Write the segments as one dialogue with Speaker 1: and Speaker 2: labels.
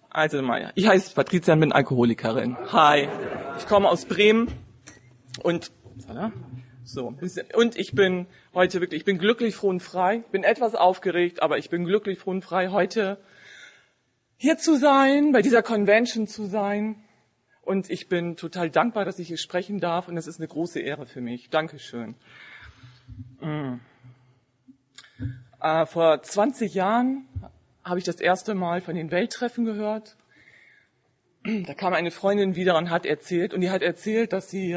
Speaker 1: Also mal, ich heiße Patricia und bin Alkoholikerin. Hi, ich komme aus Bremen und ich bin heute wirklich, ich bin glücklich, froh und frei. Ich bin etwas aufgeregt, aber ich bin glücklich, froh und frei, heute hier zu sein, bei dieser Convention zu sein. Und ich bin total dankbar, dass ich hier sprechen darf und es ist eine große Ehre für mich. Dankeschön. Vor 20 Jahren habe ich das erste Mal von den Welttreffen gehört. Da kam eine Freundin wieder und hat erzählt, dass sie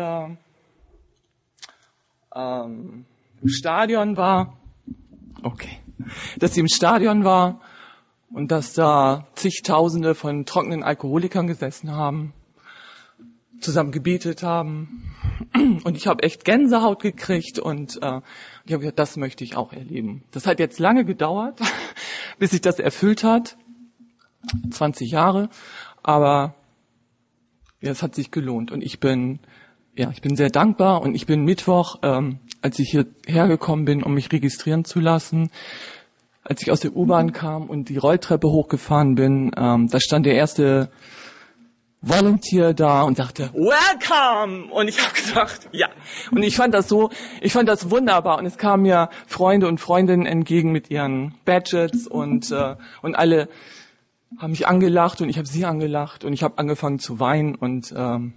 Speaker 1: im Stadion war. Okay. Dass sie im Stadion war und dass da zigtausende von trockenen Alkoholikern gesessen haben, zusammen gebetet haben. Und ich habe echt Gänsehaut gekriegt und ich habe gesagt, das möchte ich auch erleben. Das hat jetzt lange gedauert, bis sich das erfüllt hat. 20 Jahre. Aber ja, es hat sich gelohnt. Und ich bin sehr dankbar. Und ich bin Mittwoch, als ich hierher gekommen bin, um mich registrieren zu lassen, als ich aus der U-Bahn kam und die Rolltreppe hochgefahren bin, da stand der erste Volunteer da und sagte, welcome! Und ich habe gesagt, ja. Und ich fand das wunderbar. Und es kamen mir Freunde und Freundinnen entgegen mit ihren Badges und alle haben mich angelacht und ich habe sie angelacht und ich habe angefangen zu weinen und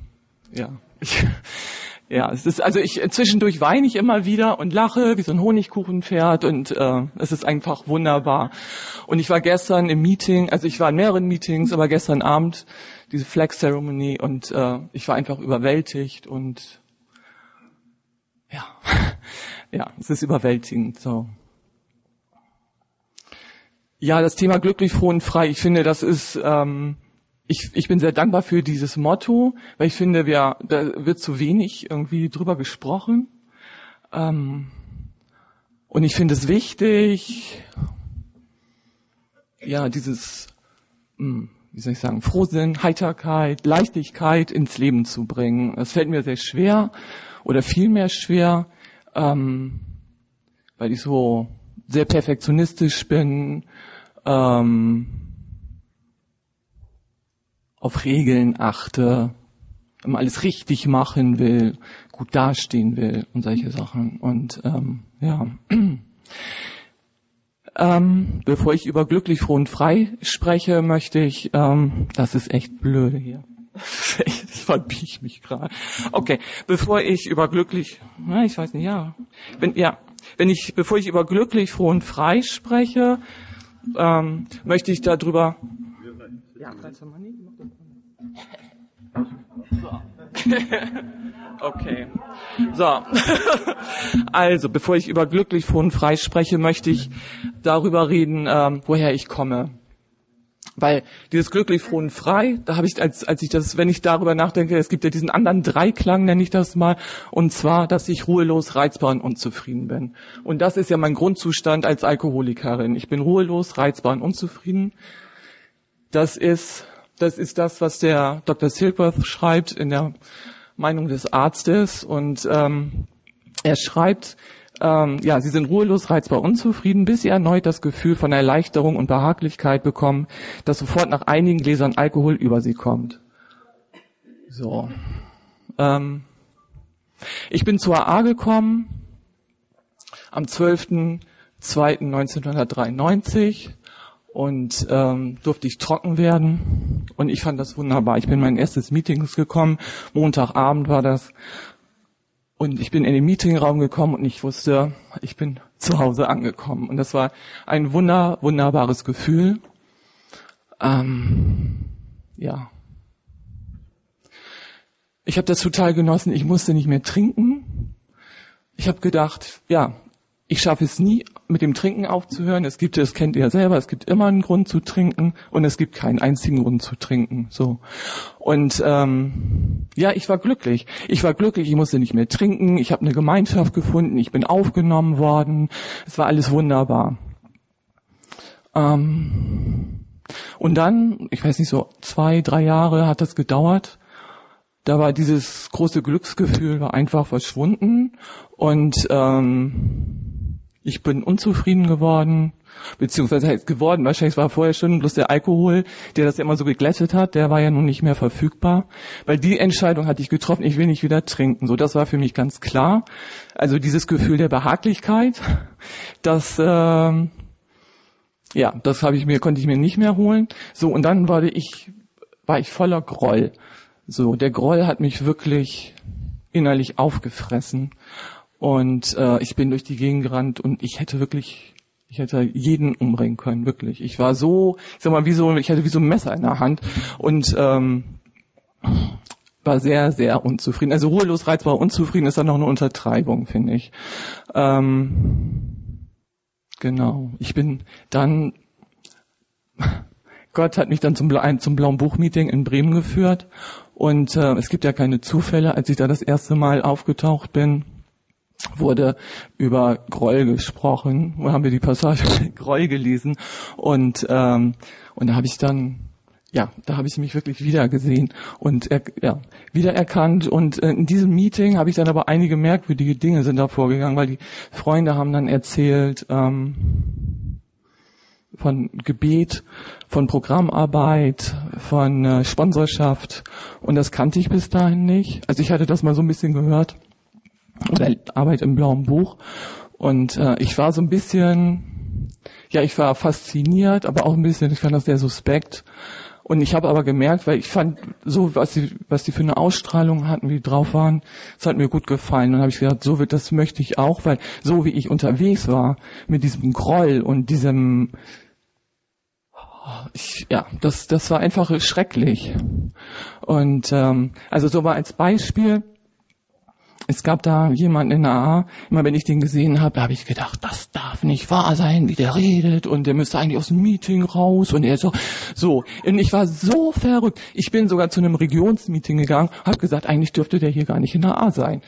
Speaker 1: zwischendurch weine ich immer wieder und lache wie so ein Honigkuchenpferd und es ist einfach wunderbar. Und ich war gestern im Meeting, also ich war in mehreren Meetings, aber gestern Abend diese Flag Ceremony und ich war einfach überwältigt und ja, es ist überwältigend so. Ja, das Thema glücklich, froh und frei, ich finde, das ist ich bin sehr dankbar für dieses Motto, weil ich finde, da wird zu wenig irgendwie drüber gesprochen. Und ich finde es wichtig, ja, dieses, Frohsinn, Heiterkeit, Leichtigkeit ins Leben zu bringen. Das fällt mir sehr schwer oder viel mehr schwer, weil ich so sehr perfektionistisch bin, auf Regeln achte, immer alles richtig machen will, gut dastehen will und solche Sachen. Und bevor ich über glücklich, froh und frei spreche, möchte ich, das ist echt blöde hier. Ich verbiege mich gerade. Okay, bevor ich über glücklich, bevor ich über glücklich, froh und frei spreche, möchte ich darüber. Ja, okay. So. Also, bevor ich über glücklich, froh und frei spreche, möchte ich darüber reden, woher ich komme. Weil dieses glücklich, froh und frei, da habe ich, wenn ich darüber nachdenke, es gibt ja diesen anderen Dreiklang, nenne ich das mal, und zwar, dass ich ruhelos, reizbar und unzufrieden bin. Und das ist ja mein Grundzustand als Alkoholikerin. Ich bin ruhelos, reizbar und unzufrieden. Das ist das, was der Dr. Silkworth schreibt in der Meinung des Arztes. Und er schreibt, Sie sind ruhelos, reizbar, unzufrieden, bis sie erneut das Gefühl von Erleichterung und Behaglichkeit bekommen, das sofort nach einigen Gläsern Alkohol über sie kommt. So. Ich bin zur AA gekommen am 12.02.1993 und durfte ich trocken werden und ich fand das wunderbar. Ich bin in mein erstes Meeting gekommen, Montagabend war das. Und ich bin in den Meetingraum gekommen und ich wusste, ich bin zu Hause angekommen. Und das war ein wunderbares Gefühl. Ich habe das total genossen. Ich musste nicht mehr trinken. Ich habe gedacht, ich schaffe es nie, mit dem Trinken aufzuhören. Das kennt ihr ja selber, es gibt immer einen Grund zu trinken und es gibt keinen einzigen Grund zu trinken. So. Und ich war glücklich. Ich musste nicht mehr trinken, ich habe eine Gemeinschaft gefunden, ich bin aufgenommen worden. Es war alles wunderbar. Und dann, ich weiß nicht, so 2-3 Jahre hat das gedauert. Da war dieses große Glücksgefühl war einfach verschwunden und Ich bin unzufrieden geworden, beziehungsweise heißt geworden, wahrscheinlich war vorher schon, bloß der Alkohol, der das ja immer so geglättet hat, der war ja nun nicht mehr verfügbar, weil die Entscheidung hatte ich getroffen, ich will nicht wieder trinken, so, das war für mich ganz klar. Also dieses Gefühl der Behaglichkeit, das, das konnte ich mir nicht mehr holen. So, und dann war ich voller Groll. So, der Groll hat mich wirklich innerlich aufgefressen. Und ich bin durch die Gegend gerannt und ich hätte jeden umbringen können, wirklich. Ich war so, ich hatte wie so ein Messer in der Hand und war sehr, sehr unzufrieden. Also ruhelos, reizbar, unzufrieden ist dann noch eine Untertreibung, finde ich. Genau. Ich bin dann, Gott hat mich dann zum Blauen Buch-Meeting in Bremen geführt und es gibt ja keine Zufälle. Als ich da das erste Mal aufgetaucht bin, wurde über Groll gesprochen. Da haben wir die Passage Groll gelesen und da habe ich mich wirklich wiedergesehen und wiedererkannt. Und in diesem Meeting habe ich dann aber einige merkwürdige Dinge sind da vorgegangen, weil die Freunde haben dann erzählt von Gebet, von Programmarbeit, von Sponsorschaft und das kannte ich bis dahin nicht. Also ich hatte das mal so ein bisschen gehört. Oder Arbeit im Blauen Buch. Und ich war so ein bisschen, ich war fasziniert, aber auch ein bisschen, ich fand das sehr suspekt. Und ich habe aber gemerkt, weil ich fand, so was die für eine Ausstrahlung hatten, wie die drauf waren, das hat mir gut gefallen. Und dann habe ich gedacht, das möchte ich auch, weil so wie ich unterwegs war, mit diesem Groll und diesem, das war einfach schrecklich. Und also so war als Beispiel, es gab da jemanden in der AA, immer wenn ich den gesehen habe, habe ich gedacht, das darf nicht wahr sein, wie der redet und der müsste eigentlich aus dem Meeting raus und er so. Und ich war so verrückt. Ich bin sogar zu einem Regionsmeeting gegangen, habe gesagt, eigentlich dürfte der hier gar nicht in der AA sein.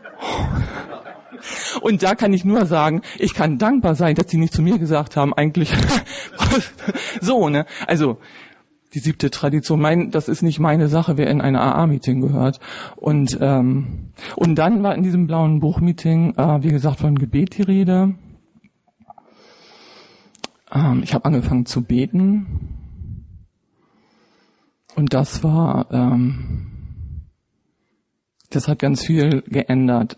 Speaker 1: Und da kann ich nur sagen, ich kann dankbar sein, dass sie nicht zu mir gesagt haben, eigentlich so, ne? Also die 7. Tradition, das ist nicht meine Sache, wer in ein AA-Meeting gehört. Und dann war in diesem Blauen Buch-Meeting, wie gesagt, von Gebet die Rede. Ich habe angefangen zu beten. Und das hat ganz viel geändert.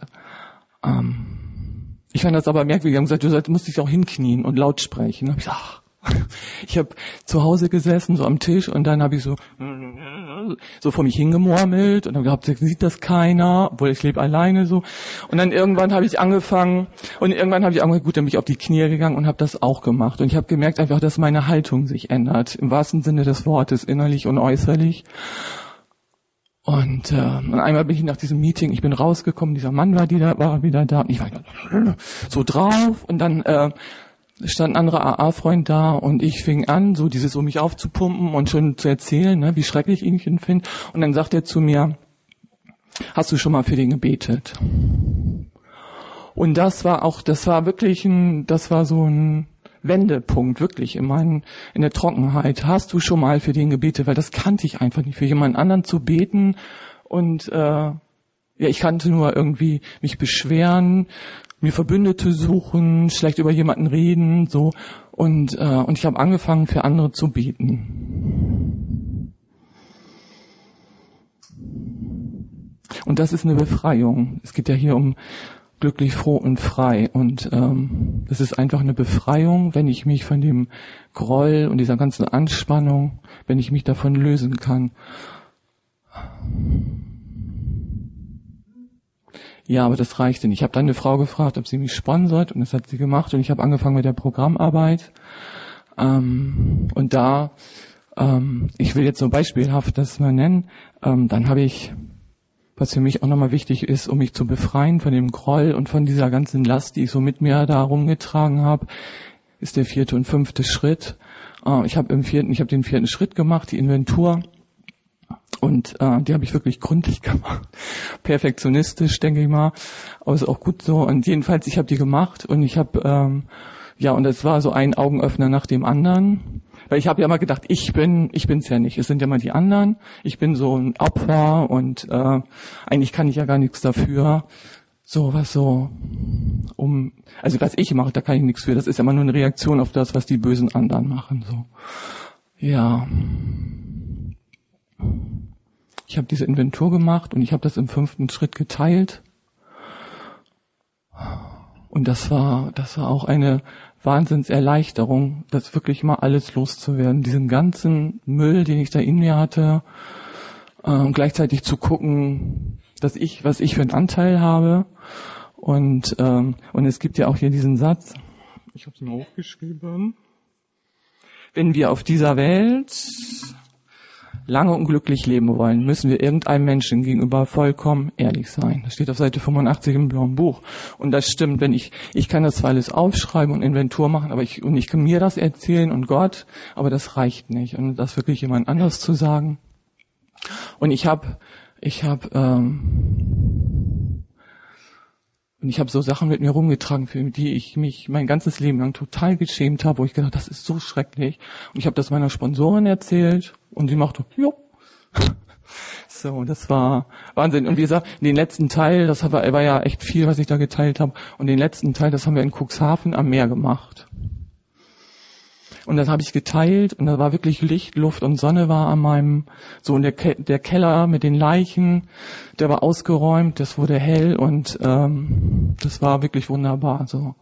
Speaker 1: Ich fand das aber merkwürdig. Die haben gesagt, du musst dich auch hinknien und laut sprechen. Da hab ich gesagt, ich habe zu Hause gesessen, so am Tisch, und dann habe ich so vor mich hingemurmelt und dann gehabt, sieht das keiner, obwohl ich lebe alleine so. Und dann irgendwann habe ich angefangen, gut, dann bin ich auf die Knie gegangen und habe das auch gemacht. Und ich habe gemerkt einfach, dass meine Haltung sich ändert, im wahrsten Sinne des Wortes, innerlich und äußerlich. Und einmal bin ich nach diesem Meeting, ich bin rausgekommen, dieser Mann war wieder da und ich war so drauf und dann stand ein anderer AA-Freund da und ich fing an, so mich aufzupumpen und schon zu erzählen, ne, wie schrecklich ich ihn finde. Und dann sagt er zu mir, hast du schon mal für den gebetet? Und das war so ein Wendepunkt, wirklich in der Trockenheit. Hast du schon mal für den gebetet? Weil das kannte ich einfach nicht, für jemand anderen zu beten. Und ich kannte nur irgendwie mich beschweren, mir Verbündete suchen, schlecht über jemanden reden, so. Und ich habe angefangen, für andere zu beten. Und das ist eine Befreiung. Es geht ja hier um glücklich, froh und frei. Und das ist einfach eine Befreiung, wenn ich mich von dem Groll und dieser ganzen Anspannung, wenn ich mich davon lösen kann. Ja, aber das reichte nicht. Ich habe dann eine Frau gefragt, ob sie mich sponsert, und das hat sie gemacht. Und ich habe angefangen mit der Programmarbeit. Und da, ich will jetzt so beispielhaft das mal nennen, dann habe ich, was für mich auch nochmal wichtig ist, um mich zu befreien von dem Groll und von dieser ganzen Last, die ich so mit mir da rumgetragen habe, ist der 4. und 5. Schritt. Ich habe den 4. Schritt gemacht, die Inventur. Und die habe ich wirklich gründlich gemacht. Perfektionistisch, denke ich mal. Aber ist auch gut so. Und jedenfalls, ich habe die gemacht und ich habe, und es war so ein Augenöffner nach dem anderen. Weil ich habe ja mal gedacht, ich bin's ja nicht. Es sind ja mal die anderen. Ich bin so ein Opfer und eigentlich kann ich ja gar nichts dafür. also was ich mache, da kann ich nichts für. Das ist immer nur eine Reaktion auf das, was die bösen anderen machen. So, ja. Ich habe diese Inventur gemacht und ich habe das im 5. Schritt geteilt. Und das war auch eine Wahnsinnserleichterung, das wirklich mal alles loszuwerden. Diesen ganzen Müll, den ich da in mir hatte, und gleichzeitig zu gucken, was ich für einen Anteil habe. Und es gibt ja auch hier diesen Satz, ich habe es mir aufgeschrieben, wenn wir auf dieser Welt lange und glücklich leben wollen, müssen wir irgendeinem Menschen gegenüber vollkommen ehrlich sein. Das steht auf Seite 85 im blauen Buch. Und das stimmt, wenn ich kann das zwar alles aufschreiben und Inventur machen, aber ich kann mir das erzählen und Gott, aber das reicht nicht. Und das wirklich jemand anders zu sagen. Und ich habe so Sachen mit mir rumgetragen, für die ich mich mein ganzes Leben lang total geschämt habe, wo ich gedacht, das ist so schrecklich. Und ich habe das meiner Sponsorin erzählt und sie machte, jo. So, das war Wahnsinn. Und wie gesagt, den letzten Teil, das war ja echt viel, was ich da geteilt habe. Und den letzten Teil, das haben wir in Cuxhaven am Meer gemacht. Und das habe ich geteilt und da war wirklich Licht, Luft und Sonne war an meinem, so, und der Keller mit den Leichen, der war ausgeräumt, das wurde hell und das war wirklich wunderbar. So,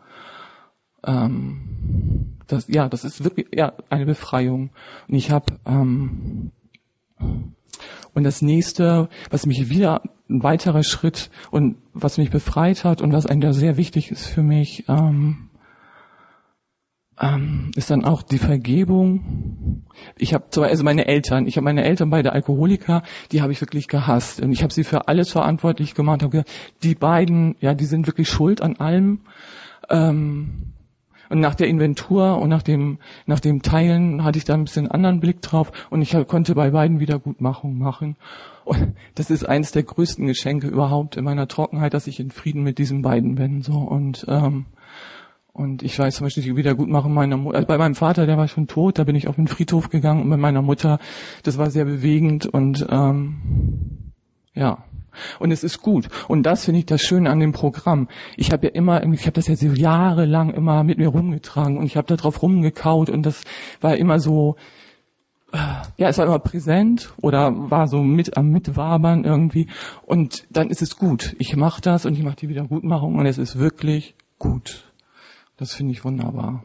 Speaker 1: das ist wirklich eine Befreiung. Und ich habe und das nächste, was mich wieder ein weiterer Schritt und was mich befreit hat und was eigentlich sehr wichtig ist für mich, ist dann auch die Vergebung. Ich habe meine Eltern beide Alkoholiker, die habe ich wirklich gehasst. Und ich habe sie für alles verantwortlich gemacht. Habe gesagt, die beiden, die sind wirklich schuld an allem. Und nach der Inventur und nach dem Teilen hatte ich da ein bisschen einen anderen Blick drauf und ich konnte bei beiden Wiedergutmachung machen. Und das ist eines der größten Geschenke überhaupt in meiner Trockenheit, dass ich in Frieden mit diesen beiden bin. So, und ich weiß zum Beispiel, die Wiedergutmachung meiner Mutter, bei meinem Vater, der war schon tot, da bin ich auf den Friedhof gegangen und bei meiner Mutter, das war sehr bewegend und und es ist gut. Und das finde ich das Schöne an dem Programm. Ich habe das ja so jahrelang immer mit mir rumgetragen und ich habe da drauf rumgekaut und das war immer so, es war immer präsent oder war so mit am Mitwabern irgendwie und dann ist es gut. Ich mache das und ich mache die Wiedergutmachung und es ist wirklich gut. Das finde ich wunderbar.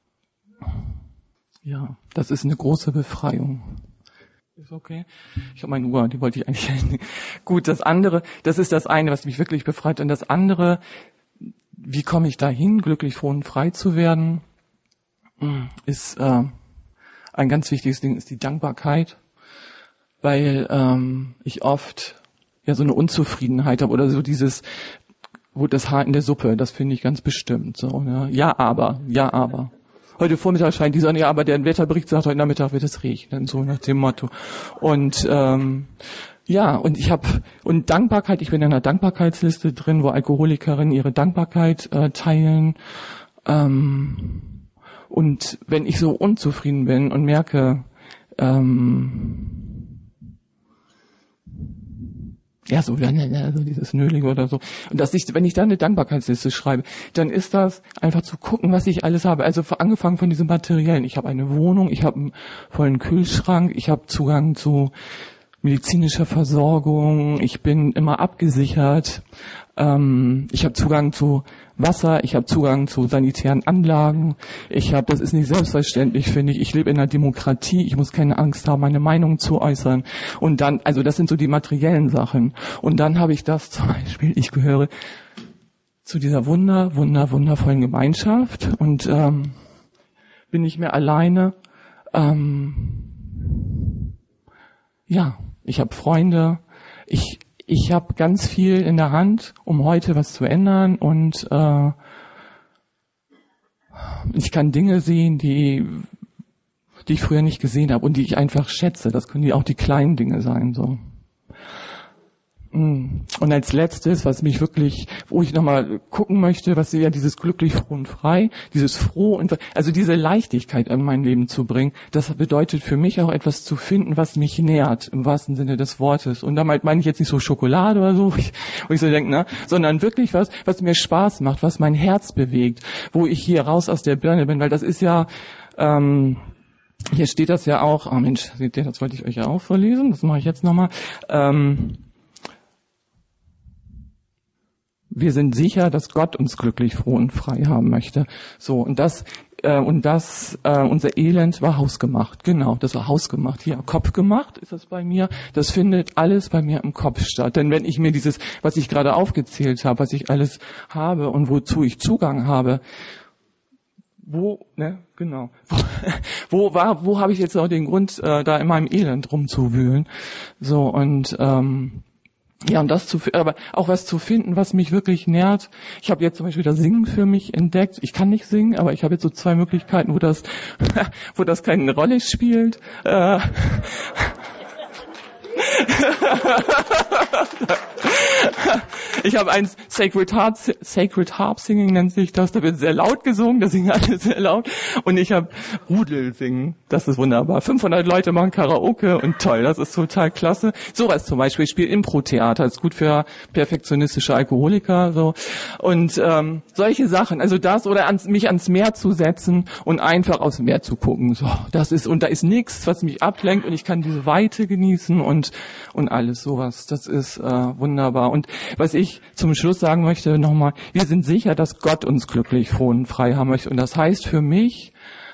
Speaker 1: Ja, das ist eine große Befreiung. Ist okay? Ich habe meine Uhr, die wollte ich eigentlich. Gut, das ist das eine, was mich wirklich befreit. Und das andere, wie komme ich dahin, glücklich, froh und frei zu werden, ist ein ganz wichtiges Ding, ist die Dankbarkeit. Weil ich oft so eine Unzufriedenheit habe oder so dieses, wo das Haar in der Suppe, das finde ich ganz bestimmt. So, ne? Ja, aber. Heute Vormittag scheint die Sonne, aber der Wetterbericht sagt, heute Nachmittag wird es regnen, so nach dem Motto. Und und Dankbarkeit, ich bin in einer Dankbarkeitsliste drin, wo Alkoholikerinnen ihre Dankbarkeit teilen. Und wenn ich so unzufrieden bin und merke, so dieses Nölige oder so. Und wenn ich dann eine Dankbarkeitsliste schreibe, dann ist das einfach zu gucken, was ich alles habe. Also angefangen von diesem Materiellen. Ich habe eine Wohnung, ich habe einen vollen Kühlschrank, ich habe Zugang zu medizinischer Versorgung, ich bin immer abgesichert, ich habe Zugang zu Wasser, ich habe Zugang zu sanitären Anlagen, das ist nicht selbstverständlich, finde ich. Ich lebe in einer Demokratie, ich muss keine Angst haben, meine Meinung zu äußern. Und dann, also das sind so die materiellen Sachen. Und dann habe ich das zum Beispiel, ich gehöre zu dieser wundervollen Gemeinschaft und bin nicht mehr alleine. Ich habe Freunde, ich habe ganz viel in der Hand, um heute was zu ändern und ich kann Dinge sehen, die ich früher nicht gesehen habe und die ich einfach schätze. Das können auch die kleinen Dinge sein. So. Und als letztes, was mich wirklich, wo ich nochmal gucken möchte, was ja dieses glücklich, froh und frei, dieses froh und, also diese Leichtigkeit in mein Leben zu bringen, das bedeutet für mich auch etwas zu finden, was mich nährt, im wahrsten Sinne des Wortes. Und damit meine ich jetzt nicht so Schokolade oder so, wo ich so denke, ne, sondern wirklich was mir Spaß macht, was mein Herz bewegt, wo ich hier raus aus der Birne bin, weil das ist ja, hier steht das ja auch, oh Mensch, seht ihr, das wollte ich euch ja auch vorlesen, das mache ich jetzt nochmal, wir sind sicher, dass Gott uns glücklich, froh und frei haben möchte. So, und unser Elend war hausgemacht. Genau, das war hausgemacht. Hier, kopfgemacht ist das bei mir. Das findet alles bei mir im Kopf statt. Denn wenn ich mir dieses, was ich gerade aufgezählt habe, was ich alles habe und wozu ich Zugang habe, wo habe ich jetzt auch den Grund, da in meinem Elend rumzuwühlen? So, und ja, und aber auch was zu finden, was mich wirklich nährt. Ich habe jetzt zum Beispiel das Singen für mich entdeckt. Ich kann nicht singen, aber ich habe jetzt so 2 Möglichkeiten, wo das keine Rolle spielt. Ich habe eins, Sacred Harp Singing nennt sich das, da wird sehr laut gesungen, da singen alle sehr laut. Und ich habe Rudelsingen, das ist wunderbar. 500 Leute machen Karaoke und toll, das ist total klasse. Sowas zum Beispiel, ich spiele Impro-Theater, ist gut für perfektionistische Alkoholiker, so. Und solche Sachen, also das oder mich ans Meer zu setzen und einfach aufs Meer zu gucken, so. Und da ist nichts, was mich ablenkt und ich kann diese Weite genießen und alles sowas. Das ist wunderbar. Und was ich zum Schluss sagen möchte nochmal, wir sind sicher, dass Gott uns glücklich, froh und frei haben möchte. Und das heißt für mich,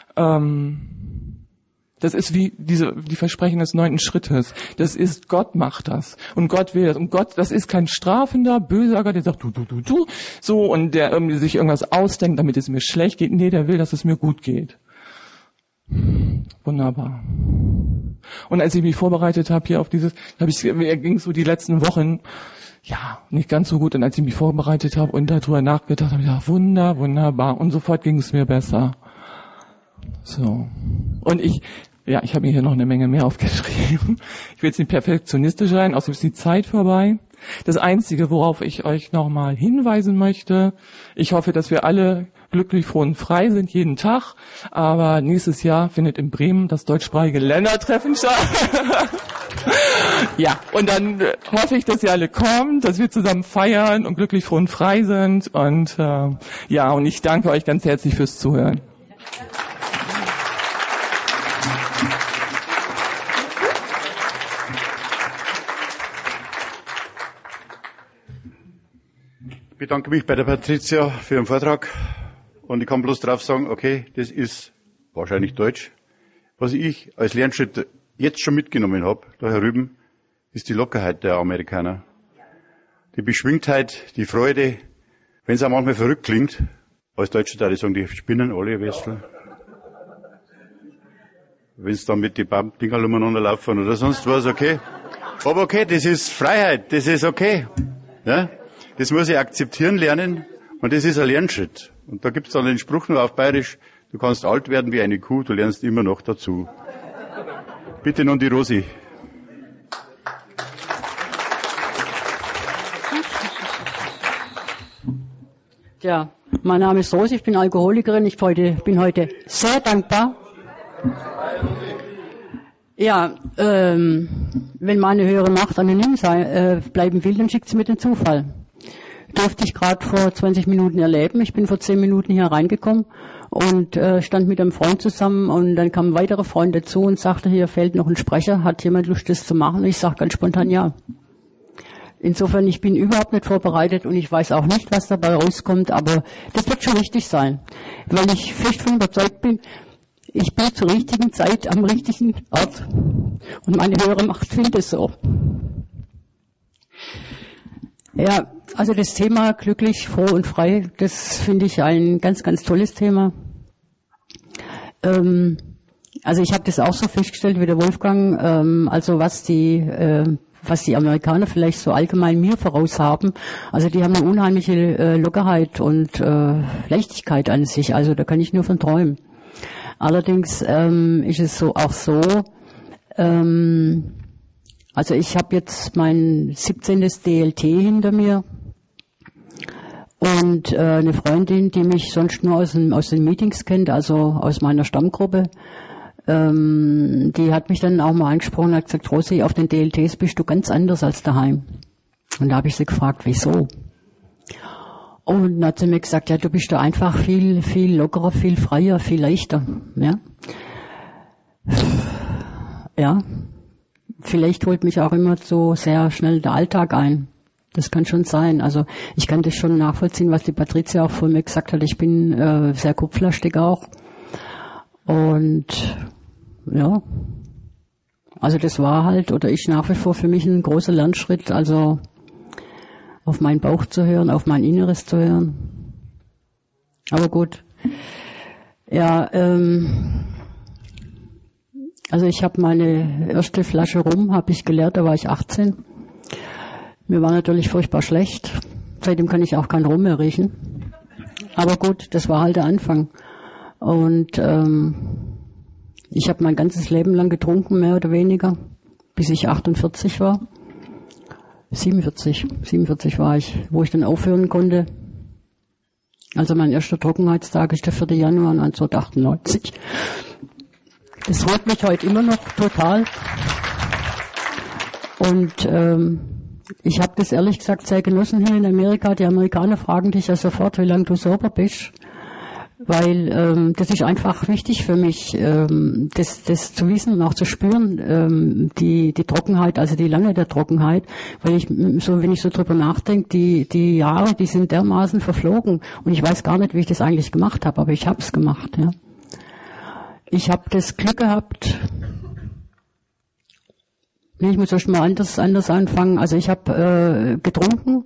Speaker 1: das ist wie die Versprechen des 9. Schrittes. Das ist, Gott macht das. Und Gott will das. Und Gott, das ist kein strafender, bösager, der sagt, du, so, und der irgendwie sich irgendwas ausdenkt, damit es mir schlecht geht. Nee, der will, dass es mir gut geht. Wunderbar. Und als ich mich vorbereitet habe hier auf dieses, ging so die letzten Wochen, ja, nicht ganz so gut. Und als ich mich vorbereitet habe und darüber nachgedacht habe, ich gedacht, wunderbar. Und sofort ging es mir besser. So. Und ich habe mir hier noch eine Menge mehr aufgeschrieben. Ich will jetzt nicht perfektionistisch sein, außerdem ist die Zeit vorbei. Das Einzige, worauf ich euch nochmal hinweisen möchte, ich hoffe, dass wir alle glücklich, froh und frei sind jeden Tag, aber nächstes Jahr findet in Bremen das deutschsprachige Ländertreffen statt. Ja, und dann hoffe ich, dass ihr alle kommt, dass wir zusammen feiern und glücklich, froh und frei sind und und ich danke euch ganz herzlich fürs Zuhören.
Speaker 2: Ich bedanke mich bei der Patricia für ihren Vortrag und ich kann bloß drauf sagen, okay, das ist wahrscheinlich Deutsch. Was ich als Lernschritt jetzt schon mitgenommen habe, da herüben, ist die Lockerheit der Amerikaner. Die Beschwingtheit, die Freude, wenn es auch manchmal verrückt klingt, als Deutscher da, die sagen, die spinnen alle Westel. Wenn es dann mit die Dinger umeinander laufen oder sonst was, okay. Aber okay, das ist Freiheit, das ist okay. Ja? Das muss ich akzeptieren lernen und das ist ein Lernschritt. Und da gibt's dann den Spruch nur auf Bayerisch, du kannst alt werden wie eine Kuh, du lernst immer noch dazu. Bitte nun die Rosi.
Speaker 3: Ja, mein Name ist Rosi, ich bin Alkoholikerin, ich bin heute sehr dankbar. Ja, wenn meine höhere Macht anonym bleiben will, dann schickt sie mir den Zufall. Durfte ich gerade vor 20 Minuten erleben. Ich bin vor 10 Minuten hier reingekommen und stand mit einem Freund zusammen und dann kam ein weiterer Freund dazu und sagte, hier fehlt noch ein Sprecher, hat jemand Lust, das zu machen? Und ich sage ganz spontan ja. Insofern, ich bin überhaupt nicht vorbereitet und ich weiß auch nicht, was dabei rauskommt, aber das wird schon richtig sein, weil ich fest von überzeugt bin, ich bin zur richtigen Zeit am richtigen Ort und meine höhere Macht findet es so. Ja, also das Thema glücklich, froh und frei, das finde ich ein ganz, ganz tolles Thema. Also ich habe das auch so festgestellt wie der Wolfgang, also was die Amerikaner vielleicht so allgemein mir voraus haben, also die haben eine unheimliche Lockerheit und Leichtigkeit an sich, also da kann ich nur von träumen. Allerdings ist es so Also ich habe jetzt mein 17. DLT hinter mir und eine Freundin, die mich sonst nur aus den Meetings kennt, also aus meiner Stammgruppe, die hat mich dann auch mal angesprochen und hat gesagt, Rosi, auf den DLTs bist du ganz anders als daheim. Und da habe ich sie gefragt, wieso? Und dann hat sie mir gesagt, ja, du bist da einfach viel, viel lockerer, viel freier, viel leichter. Ja. Ja. Vielleicht holt mich auch immer so sehr schnell der Alltag ein. Das kann schon sein. Also ich kann das schon nachvollziehen, was die Patricia auch vor mir gesagt hat. Ich bin sehr kopflastig auch. Und ja, also das war halt, oder ist nach wie vor für mich ein großer Lernschritt, also auf meinen Bauch zu hören, auf mein Inneres zu hören. Aber gut. Ja, also ich habe meine erste Flasche Rum, habe ich geleert, da war ich 18. Mir war natürlich furchtbar schlecht. Seitdem kann ich auch kein Rum mehr riechen. Aber gut, das war halt der Anfang. Und ich habe mein ganzes Leben lang getrunken, mehr oder weniger, bis ich 48 war. 47 war ich, wo ich dann aufhören konnte. Also mein erster Trockenheitstag ist der 4. Januar 1998. Das holt mich heute immer noch total. Und ich habe das ehrlich gesagt sehr genossen hier in Amerika. Die Amerikaner fragen dich ja sofort, wie lange du sauber bist. Weil das ist einfach wichtig für mich, das zu wissen und auch zu spüren, die Trockenheit, also die Lange der Trockenheit, weil wenn ich so drüber nachdenke, die Jahre, die sind dermaßen verflogen und ich weiß gar nicht, wie ich das eigentlich gemacht habe, aber ich habe es gemacht. Ja. Ich habe das Glück gehabt. Ich muss erst mal anders anfangen. Also ich habe getrunken.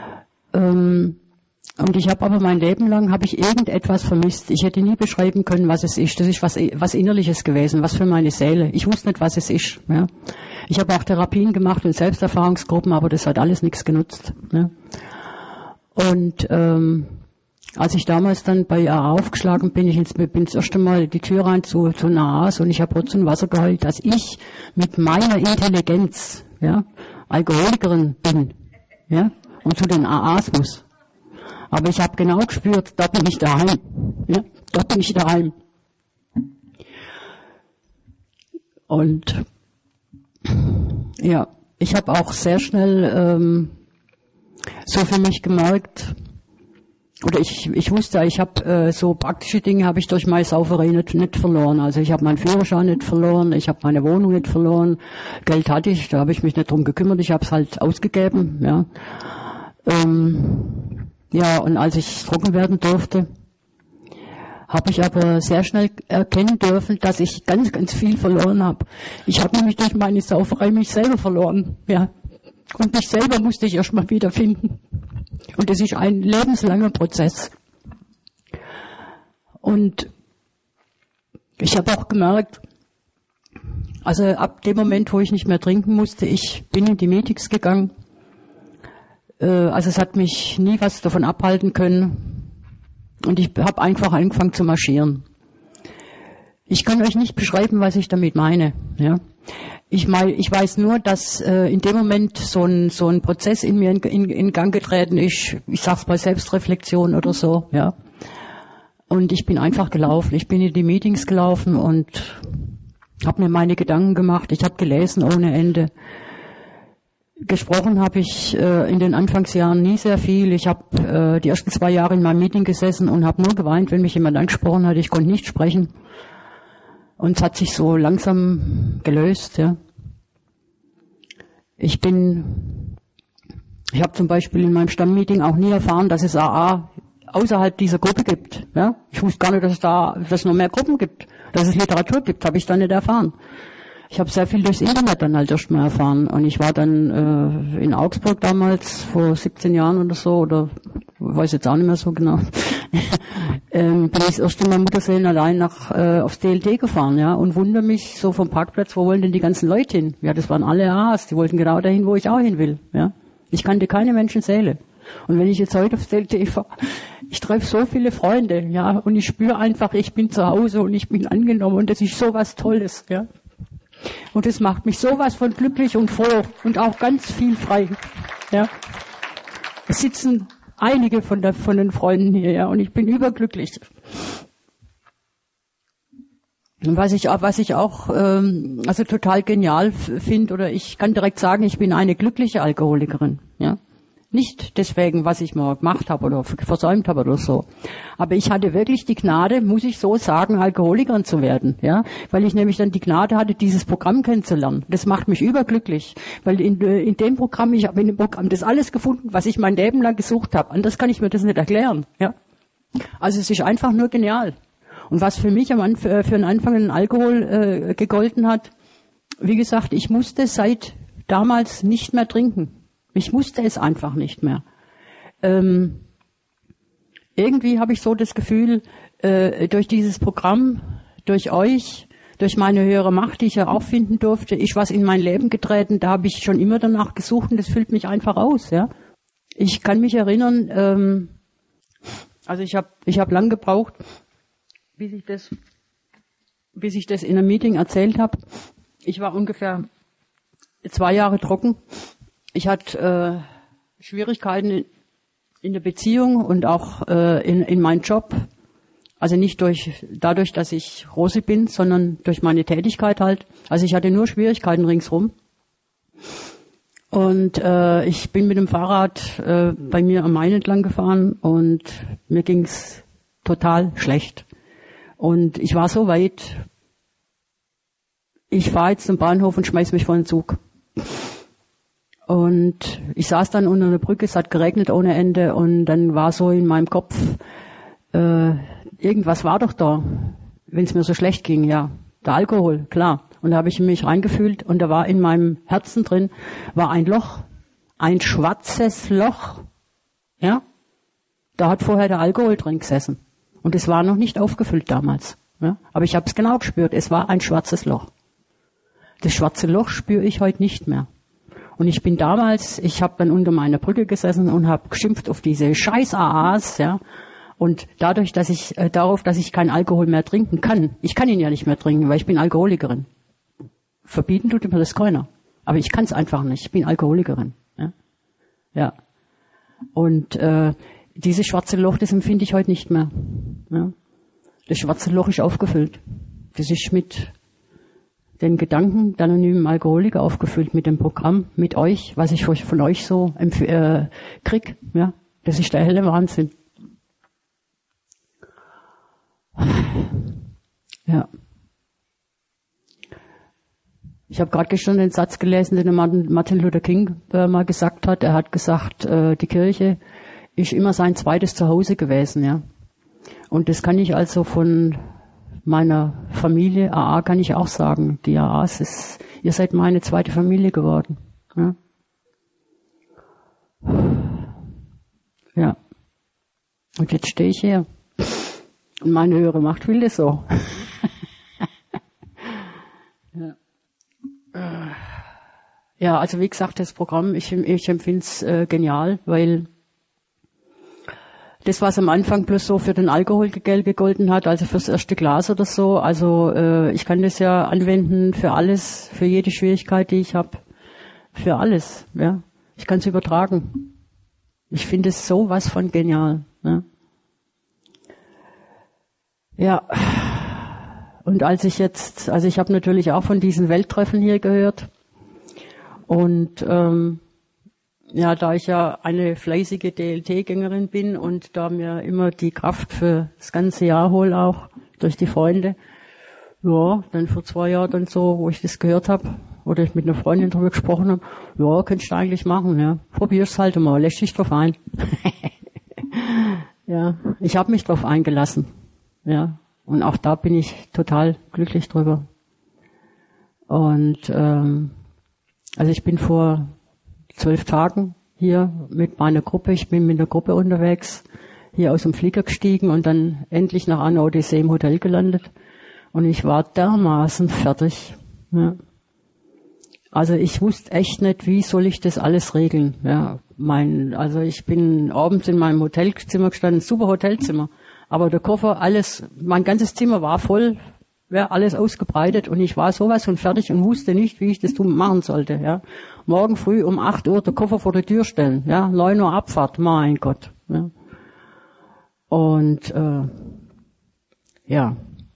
Speaker 3: Und ich habe aber mein Leben lang irgendetwas vermisst. Ich hätte nie beschreiben können, was es ist. Das ist was Innerliches gewesen, was für meine Seele. Ich wusste nicht, was es ist. Ja. Ich habe auch Therapien gemacht und Selbsterfahrungsgruppen, aber das hat alles nichts genutzt. Ja. Und als ich damals dann bei AA aufgeschlagen bin, bin das erste Mal die Tür rein zu einer AAs und ich habe Rotz und Wasser geheult, dass ich mit meiner Intelligenz Alkoholikerin bin, ja, und zu den AAs muss. Aber ich habe genau gespürt, da bin ich daheim. Ja, da bin ich daheim. Und ja, ich habe auch sehr schnell so für mich gemerkt, oder ich wusste, ich habe so praktische Dinge habe ich durch meine Sauferei nicht verloren. Also ich habe meinen Führerschein nicht verloren, ich habe meine Wohnung nicht verloren, Geld hatte ich, da habe ich mich nicht drum gekümmert, ich habe es halt ausgegeben. Ja. Ja, und als ich trocken werden durfte, habe ich aber sehr schnell erkennen dürfen, dass ich ganz, ganz viel verloren habe. Ich habe nämlich durch meine Sauferei mich selber verloren. Ja. Und mich selber musste ich erst mal wiederfinden. Und das ist ein lebenslanger Prozess. Und ich habe auch gemerkt, also ab dem Moment, wo ich nicht mehr trinken musste, ich bin in die Meetings gegangen. Also es hat mich nie was davon abhalten können. Und ich habe einfach angefangen zu marschieren. Ich kann euch nicht beschreiben, was ich damit meine. Ja. Ich weiß nur, dass in dem Moment so ein Prozess in mir in Gang getreten ist. Ich sag's mal Selbstreflexion oder so. Ja. Und ich bin einfach gelaufen. Ich bin in die Meetings gelaufen und habe mir meine Gedanken gemacht. Ich habe gelesen ohne Ende. Gesprochen habe ich in den Anfangsjahren nie sehr viel. Ich habe die ersten 2 Jahre in meinem Meeting gesessen und habe nur geweint, wenn mich jemand angesprochen hat. Ich konnte nicht sprechen. Und es hat sich so langsam gelöst. Ja. Ich habe zum Beispiel in meinem Stammmeeting auch nie erfahren, dass es AA außerhalb dieser Gruppe gibt. Ja. Ich wusste gar nicht, dass es noch mehr Gruppen gibt, dass es Literatur gibt, habe ich da nicht erfahren. Ich habe sehr viel durchs Internet dann halt erst mal erfahren. Und ich war dann in Augsburg damals, vor 17 Jahren oder so, oder weiß jetzt auch nicht mehr so genau, bin ich das erste Mal Mutterseelen allein aufs DLT gefahren, ja, und wundere mich so vom Parkplatz, wo wollen denn die ganzen Leute hin? Ja, das waren alle AAs, die wollten genau dahin, wo ich auch hin will, ja. Ich kannte keine Menschenseele. Und wenn ich jetzt heute aufs DLT fahre, ich treffe so viele Freunde, ja, und ich spüre einfach, ich bin zu Hause und ich bin angenommen und das ist so was Tolles, ja. Und es macht mich sowas von glücklich und froh und auch ganz viel frei. Ja. Es sitzen einige von den Freunden hier, ja, und ich bin überglücklich. Und was ich auch also total genial finde, oder ich kann direkt sagen, ich bin eine glückliche Alkoholikerin, ja. Nicht deswegen, was ich mal gemacht habe oder versäumt habe oder so. Aber ich hatte wirklich die Gnade, muss ich so sagen, Alkoholikerin zu werden, ja, weil ich nämlich dann die Gnade hatte, dieses Programm kennenzulernen. Das macht mich überglücklich, weil in dem Programm, ich habe in dem Programm das alles gefunden, was ich mein Leben lang gesucht habe. Anders kann ich mir das nicht erklären, ja. Also es ist einfach nur genial. Und was für mich für den Anfang den Alkohol gegolten hat, wie gesagt, ich musste seit damals nicht mehr trinken. Ich musste es einfach nicht mehr. Irgendwie habe ich so das Gefühl, durch dieses Programm, durch euch, durch meine höhere Macht, die ich ja auch finden durfte, ist was in mein Leben getreten, da habe ich schon immer danach gesucht und das füllt mich einfach aus. Ja. Ich kann mich erinnern, also ich hab lang gebraucht, bis ich das in einem Meeting erzählt habe. Ich war ungefähr 2 Jahre trocken. Ich hatte Schwierigkeiten in der Beziehung und auch in meinem Job. Also nicht dadurch, dass ich Rosi bin, sondern durch meine Tätigkeit halt. Also ich hatte nur Schwierigkeiten ringsrum. Und ich bin mit dem Fahrrad bei mir am Main entlang gefahren und mir ging's total schlecht. Und ich war so weit, ich fahre jetzt zum Bahnhof und schmeiß mich vor den Zug. Und ich saß dann unter einer Brücke, es hat geregnet ohne Ende und dann war so in meinem Kopf, irgendwas war doch da, wenn es mir so schlecht ging, ja, der Alkohol, klar. Und da habe ich in mich reingefühlt und da war in meinem Herzen drin, war ein Loch, ein schwarzes Loch, ja. Da hat vorher der Alkohol drin gesessen und es war noch nicht aufgefüllt damals, ja. Aber ich habe es genau gespürt, es war ein schwarzes Loch. Das schwarze Loch spüre ich heute nicht mehr. Und ich habe dann unter meiner Brücke gesessen und habe geschimpft auf diese scheiß AAs, ja. Und darauf, dass ich keinen Alkohol mehr trinken kann. Ich kann ihn ja nicht mehr trinken, weil ich bin Alkoholikerin. Verbieten tut mir das keiner. Aber ich kann es einfach nicht. Ich bin Alkoholikerin. Ja. Ja. Und dieses schwarze Loch, das empfinde ich heute nicht mehr. Ja. Das schwarze Loch ist aufgefüllt. Das ist mit den Gedanken der anonymen Alkoholiker aufgefüllt, mit dem Programm, mit euch, was ich von euch so krieg. Ja. Das ist der helle Wahnsinn. Ja. Ich habe gerade gestern den Satz gelesen, den Martin Luther King mal gesagt hat. Er hat gesagt, die Kirche ist immer sein zweites Zuhause gewesen, ja. Und das kann ich also von meiner Familie, AA, kann ich auch sagen. Die AAs ihr seid meine zweite Familie geworden. Ja. Ja. Und jetzt stehe ich hier. Und meine höhere Macht will das so. Ja. Ja, also wie gesagt, das Programm, ich empfinde es genial, weil das, was am Anfang bloß so für den Alkohol gegolten hat, also fürs erste Glas oder so, also ich kann das ja anwenden für alles, für jede Schwierigkeit, die ich habe, für alles. Ja, ich kann es übertragen. Ich finde es sowas von genial. Ja. Ja, und ich habe natürlich auch von diesen Welttreffen hier gehört und ja, da ich ja eine fleißige DLT-Gängerin bin und da mir immer die Kraft für das ganze Jahr hole auch durch die Freunde, ja, dann vor 2 Jahren dann so, wo ich das gehört habe oder ich mit einer Freundin drüber gesprochen habe, ja, könntest du eigentlich machen, ja, probier's halt mal, lässt dich drauf ein. Ja, ich habe mich drauf eingelassen. Ja, und auch da bin ich total glücklich drüber. Und also ich bin vor 12 Tagen hier mit meiner Gruppe, ich bin mit der Gruppe unterwegs, hier aus dem Flieger gestiegen und dann endlich nach einer Odyssee im Hotel gelandet. Und ich war dermaßen fertig. Ja. Also ich wusste echt nicht, wie soll ich das alles regeln. Ja, also ich bin abends in meinem Hotelzimmer gestanden, super Hotelzimmer. Aber der Koffer, alles, mein ganzes Zimmer war voll Wäre alles ausgebreitet und ich war sowas von fertig und wusste nicht, wie ich das machen sollte, ja. Morgen früh um 8 Uhr der Koffer vor die Tür stellen, ja. 9 Uhr Abfahrt, mein Gott, ja. Und, ja.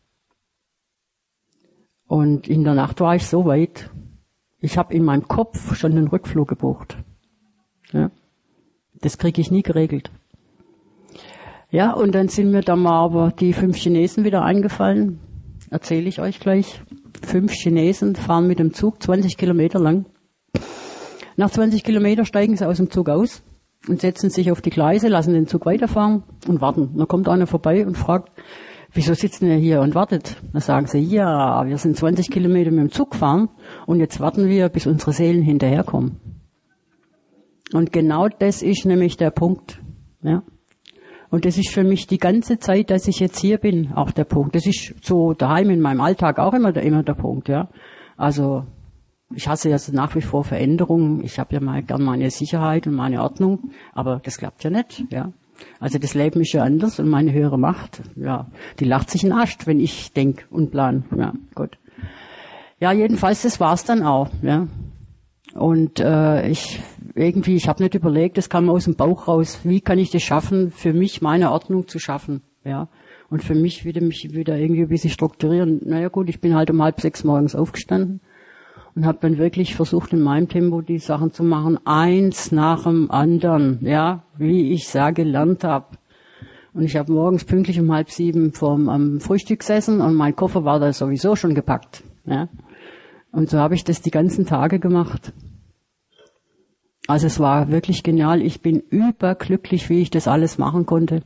Speaker 3: Und in der Nacht war ich so weit, ich habe in meinem Kopf schon den Rückflug gebucht, ja. Das kriege ich nie geregelt. Ja, und dann sind mir da mal aber die 5 Chinesen wieder eingefallen. Erzähle ich euch gleich. 5 Chinesen fahren mit dem Zug 20 Kilometer lang. Nach 20 Kilometer steigen sie aus dem Zug aus und setzen sich auf die Gleise, lassen den Zug weiterfahren und warten. Dann kommt einer vorbei und fragt, wieso sitzen ihr hier und wartet? Dann sagen sie, ja, wir sind 20 Kilometer mit dem Zug gefahren und jetzt warten wir, bis unsere Seelen hinterherkommen. Und genau das ist nämlich der Punkt, ja. Und das ist für mich die ganze Zeit, dass ich jetzt hier bin, auch der Punkt. Das ist so daheim in meinem Alltag auch immer der Punkt, ja. Also, ich hasse jetzt nach wie vor Veränderungen. Ich habe ja mal gern meine Sicherheit und meine Ordnung, aber das klappt ja nicht, ja. Also das Leben ist ja anders und meine höhere Macht, ja, die lacht sich in den Arsch, wenn ich denk und plan, ja, gut. Ja, jedenfalls, das war's dann auch, ja. Und ich habe nicht überlegt, das kam aus dem Bauch raus, wie kann ich das schaffen, für mich meine Ordnung zu schaffen, ja. Und für mich mich wieder irgendwie ein bisschen strukturieren. Naja gut, ich bin halt um 5:30 morgens aufgestanden und habe dann wirklich versucht, in meinem Tempo die Sachen zu machen, eins nach dem anderen, ja, wie ich gelernt habe. Und ich habe morgens pünktlich um 6:30 am Frühstück gesessen und mein Koffer war da sowieso schon gepackt, ja. Und so habe ich das die ganzen Tage gemacht. Also es war wirklich genial. Ich bin überglücklich, wie ich das alles machen konnte.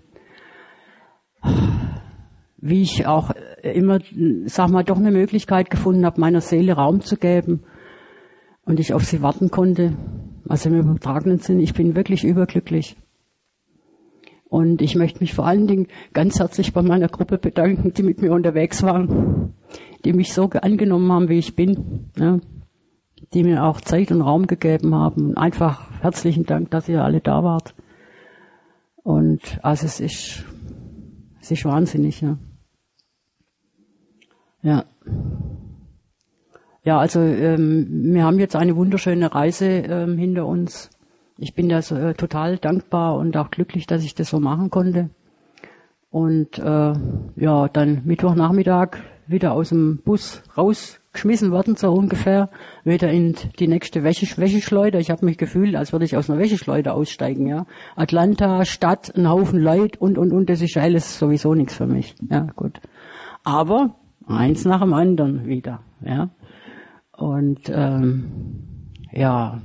Speaker 3: Wie ich auch immer, doch eine Möglichkeit gefunden habe, meiner Seele Raum zu geben. Und ich auf sie warten konnte. Also im übertragenen Sinn, ich bin wirklich überglücklich. Und ich möchte mich vor allen Dingen ganz herzlich bei meiner Gruppe bedanken, die mit mir unterwegs waren, die mich so angenommen haben, wie ich bin, ja, die mir auch Zeit und Raum gegeben haben. Einfach herzlichen Dank, dass ihr alle da wart. Und also es ist wahnsinnig, ja. Ja. Ja, also wir haben jetzt eine wunderschöne Reise hinter uns. Ich bin da so, total dankbar und auch glücklich, dass ich das so machen konnte. Und ja, dann Mittwochnachmittag wieder aus dem Bus rausgeschmissen worden, so ungefähr, wieder in die nächste Wäscheschleuder. Ich habe mich gefühlt, als würde ich aus einer Wäscheschleuder aussteigen, ja. Atlanta, Stadt, ein Haufen Leute und, das ist alles sowieso nichts für mich. Ja, gut. Aber eins nach dem anderen wieder, ja. Und ja,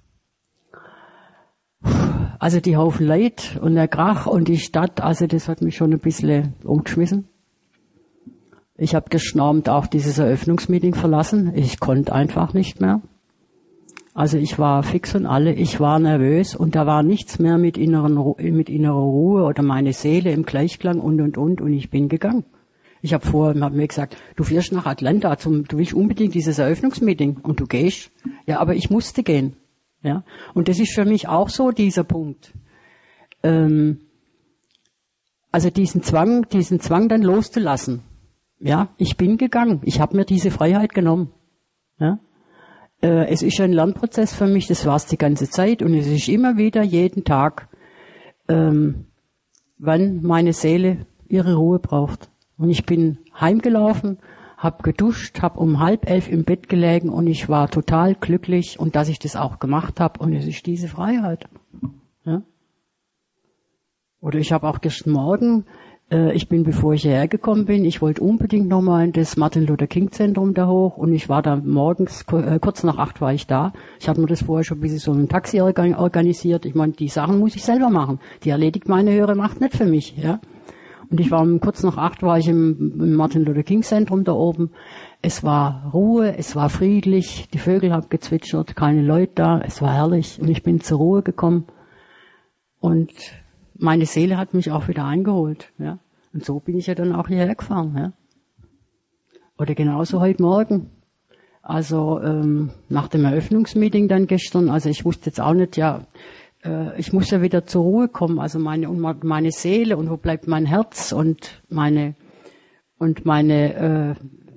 Speaker 3: also die Haufen Leid und der Krach und die Stadt, also das hat mich schon ein bisschen umgeschmissen. Ich habe gestern Abend auch dieses Eröffnungsmeeting verlassen. Ich konnte einfach nicht mehr. Also ich war fix und alle, ich war nervös und da war nichts mehr mit innerer Ruhe oder meine Seele im Gleichklang und ich bin gegangen. Ich habe mir gesagt, du fährst nach Atlanta, du willst unbedingt dieses Eröffnungsmeeting und du gehst. Ja, aber ich musste gehen. Ja, und das ist für mich auch so dieser Punkt. Also diesen Zwang dann loszulassen. Ja, ich bin gegangen. Ich habe mir diese Freiheit genommen. Ja, es ist ein Lernprozess für mich. Das war es die ganze Zeit und es ist immer wieder jeden Tag, wann meine Seele ihre Ruhe braucht. Und ich bin heimgelaufen, habe geduscht, habe um 10:30 im Bett gelegen und ich war total glücklich und dass ich das auch gemacht habe und es ist diese Freiheit. Ja? Oder ich habe auch gestern Morgen, bevor ich hierher gekommen bin, ich wollte unbedingt nochmal in das Martin Luther King Zentrum da hoch und ich war da morgens, kurz nach 8 war ich da. Ich habe mir das vorher schon ein bisschen so ein Taxi organisiert. Ich meine, die Sachen muss ich selber machen. Die erledigt meine höhere Macht nicht für mich, ja. Und ich war kurz nach 8 war ich im Martin Luther King Zentrum da oben. Es war Ruhe, es war friedlich, die Vögel haben gezwitschert, keine Leute da, es war herrlich und ich bin zur Ruhe gekommen. Und meine Seele hat mich auch wieder eingeholt, ja. Und so bin ich ja dann auch hierher gefahren, ja. Oder genauso heute Morgen. Also nach dem Eröffnungsmeeting dann gestern, also ich wusste jetzt auch nicht, ja, ich muss ja wieder zur Ruhe kommen, also meine Seele und wo bleibt mein Herz und meine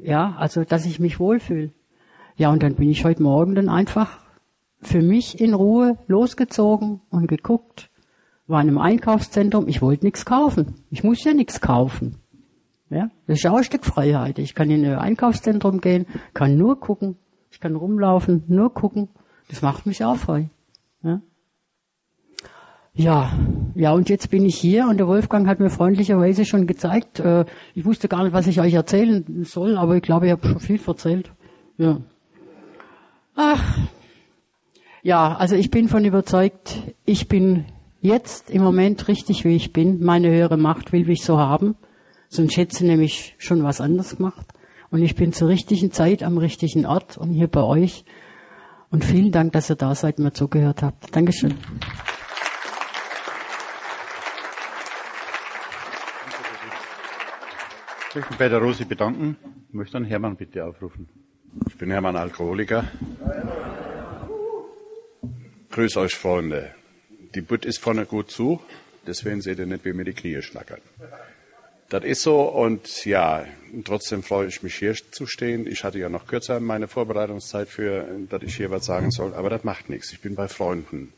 Speaker 3: Ja, also, dass ich mich wohlfühle. Ja, und dann bin ich heute Morgen dann einfach für mich in Ruhe losgezogen und geguckt, war in einem Einkaufszentrum, ich wollte nichts kaufen. Ich muss ja nichts kaufen. Ja, das ist auch ein Stück Freiheit. Ich kann in ein Einkaufszentrum gehen, kann nur gucken, ich kann rumlaufen, nur gucken. Das macht mich auch frei. Ja, und jetzt bin ich hier und der Wolfgang hat mir freundlicherweise schon gezeigt, ich wusste gar nicht, was ich euch erzählen soll, aber ich glaube, ich habe schon viel erzählt. Ja. Ach. Ja, also ich bin von überzeugt, ich bin jetzt im Moment richtig, wie ich bin. Meine höhere Macht will mich so haben. Sonst hätte sie nämlich schon was anderes gemacht. Und ich bin zur richtigen Zeit am richtigen Ort und hier bei euch. Und vielen Dank, dass ihr da seid und mir zugehört habt. Dankeschön.
Speaker 2: Ich möchte mich bei der Rosi bedanken. Ich möchte dann Hermann bitte aufrufen.
Speaker 4: Ich bin Hermann, Alkoholiker. Grüß euch, Freunde. Die Butt ist vorne gut zu, deswegen seht ihr nicht, wie mir die Knie schnackern. Das ist so und ja, trotzdem freue ich mich, hier zu stehen. Ich hatte ja noch kürzer meine Vorbereitungszeit dass ich hier was sagen soll, aber das macht nichts. Ich bin bei Freunden.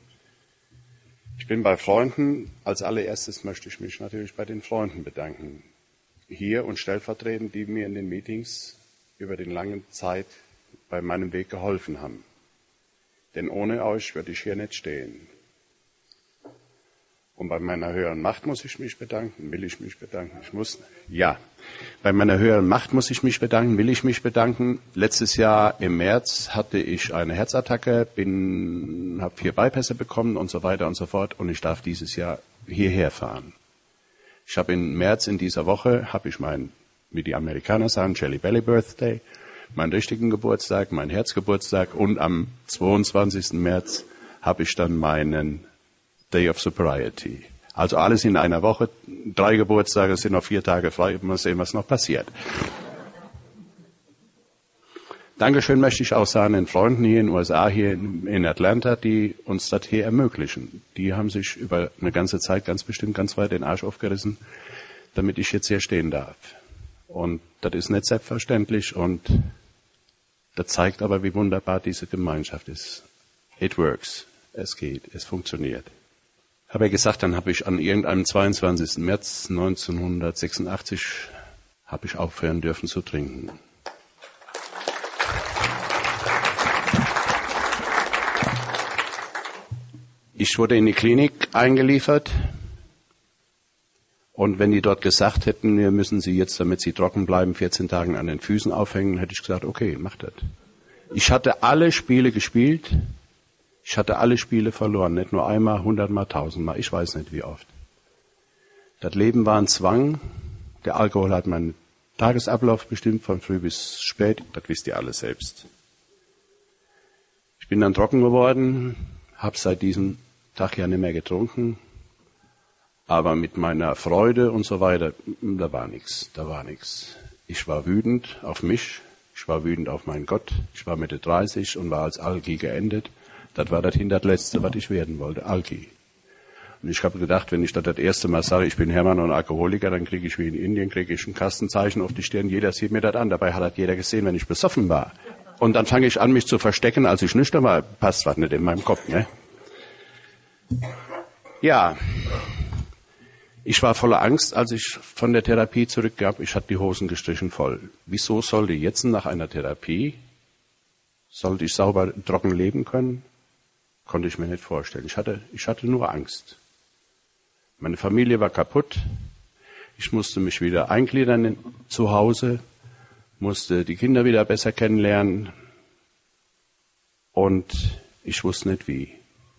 Speaker 4: Als allererstes möchte ich mich natürlich bei den Freunden bedanken. Hier und stellvertretend, die mir in den Meetings über die lange Zeit bei meinem Weg geholfen haben. Denn ohne euch würde ich hier nicht stehen. Und bei meiner höheren Macht muss ich mich bedanken, will ich mich bedanken. Bei meiner höheren Macht muss ich mich bedanken, will ich mich bedanken. Letztes Jahr im März hatte ich eine Herzattacke, habe 4 Bypässe bekommen und so weiter und so fort. Und ich darf dieses Jahr hierher fahren. Ich habe im März in dieser Woche, wie die Amerikaner sagen, Jelly Belly Birthday, meinen richtigen Geburtstag, meinen Herzgeburtstag und am 22. März habe ich dann meinen Day of Sobriety. Also alles in einer Woche, 3 Geburtstage, es sind noch 4 Tage frei, mal sehen, was noch passiert. Dankeschön möchte ich auch sagen den Freunden hier in den USA, hier in Atlanta, die uns das hier ermöglichen. Die haben sich über eine ganze Zeit ganz bestimmt ganz weit den Arsch aufgerissen, damit ich jetzt hier stehen darf. Und das ist nicht selbstverständlich und das zeigt aber, wie wunderbar diese Gemeinschaft ist. It works. Es geht. Es funktioniert. Habe ja gesagt, dann habe ich an irgendeinem 22. März 1986 habe ich aufhören dürfen zu trinken. Ich wurde in die Klinik eingeliefert und wenn die dort gesagt hätten, wir müssen Sie jetzt, damit Sie trocken bleiben, 14 Tage an den Füßen aufhängen, hätte ich gesagt, okay, mach das. Ich hatte alle Spiele gespielt, ich hatte alle Spiele verloren, nicht nur einmal, 100-mal, 1000-mal, ich weiß nicht wie oft. Das Leben war ein Zwang, der Alkohol hat meinen Tagesablauf bestimmt, von früh bis spät, das wisst ihr alle selbst. Ich bin dann trocken geworden, habe seit diesem Tag ja nicht mehr getrunken, aber mit meiner Freude und so weiter, da war nichts. Ich war wütend auf mich, ich war wütend auf meinen Gott, ich war Mitte 30 und war als Alki geendet. Das war das Hinterletzte, was ich werden wollte, Alki. Und ich habe gedacht, wenn ich das erste Mal sage, ich bin Hermann und Alkoholiker, dann kriege ich wie in Indien, ein Kastenzeichen auf die Stirn, jeder sieht mir das an. Dabei hat das jeder gesehen, wenn ich besoffen war. Und dann fange ich an, mich zu verstecken, als ich nüchtern war. Passt was nicht in meinem Kopf, ne? Ja, ich war voller Angst, als ich von der Therapie zurückgab. Ich hatte die Hosen gestrichen voll. Wieso sollte jetzt nach einer Therapie, sollte ich sauber trocken leben können? Konnte ich mir nicht vorstellen. Ich hatte nur Angst. Meine Familie war kaputt. Ich musste mich wieder eingliedern zu Hause, musste die Kinder wieder besser kennenlernen. Und ich wusste nicht wie.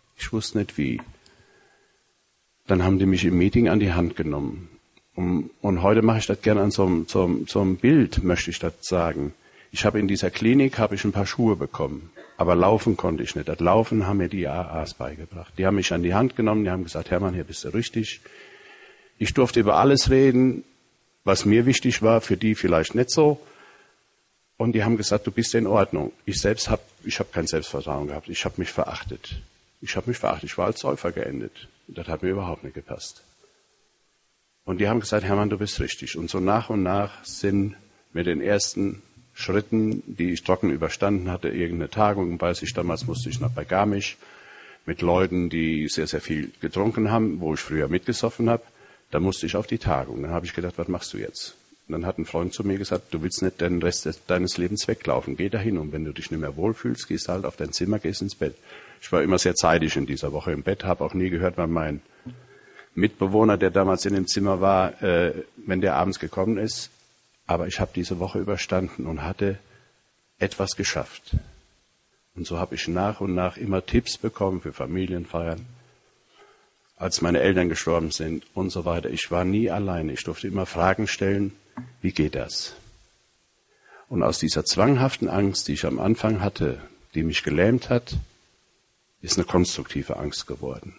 Speaker 4: Dann haben die mich im Meeting an die Hand genommen. Und heute mache ich das gerne an so einem Bild, möchte ich das sagen. Ich habe in dieser Klinik ein paar Schuhe bekommen, aber laufen konnte ich nicht. Das Laufen haben mir die AAs beigebracht. Die haben mich an die Hand genommen, die haben gesagt, Hermann, hier bist du richtig. Ich durfte über alles reden, was mir wichtig war, für die vielleicht nicht so. Und die haben gesagt, du bist in Ordnung. Ich habe kein Selbstvertrauen gehabt. Ich habe mich verachtet. Ich war als Säufer geendet. Das hat mir überhaupt nicht gepasst. Und die haben gesagt, Hermann, du bist richtig. Und so nach und nach sind mit den ersten Schritten, die ich trocken überstanden hatte, irgendeine Tagung, weiß ich, damals musste ich nach Garmisch mit Leuten, die sehr, sehr viel getrunken haben, wo ich früher mitgesoffen habe. Da musste ich auf die Tagung. Dann habe ich gedacht, was machst du jetzt? Und dann hat ein Freund zu mir gesagt, du willst nicht den Rest deines Lebens weglaufen. Geh dahin und wenn du dich nicht mehr wohlfühlst, gehst halt auf dein Zimmer, gehst ins Bett. Ich war immer sehr zeitig in dieser Woche im Bett, habe auch nie gehört, wann mein Mitbewohner, der damals in dem Zimmer war, wenn der abends gekommen ist. Aber ich habe diese Woche überstanden und hatte etwas geschafft. Und so habe ich nach und nach immer Tipps bekommen für Familienfeiern, als meine Eltern gestorben sind und so weiter. Ich war nie alleine. Ich durfte immer Fragen stellen, wie geht das? Und aus dieser zwanghaften Angst, die ich am Anfang hatte, die mich gelähmt hat, ist eine konstruktive Angst geworden.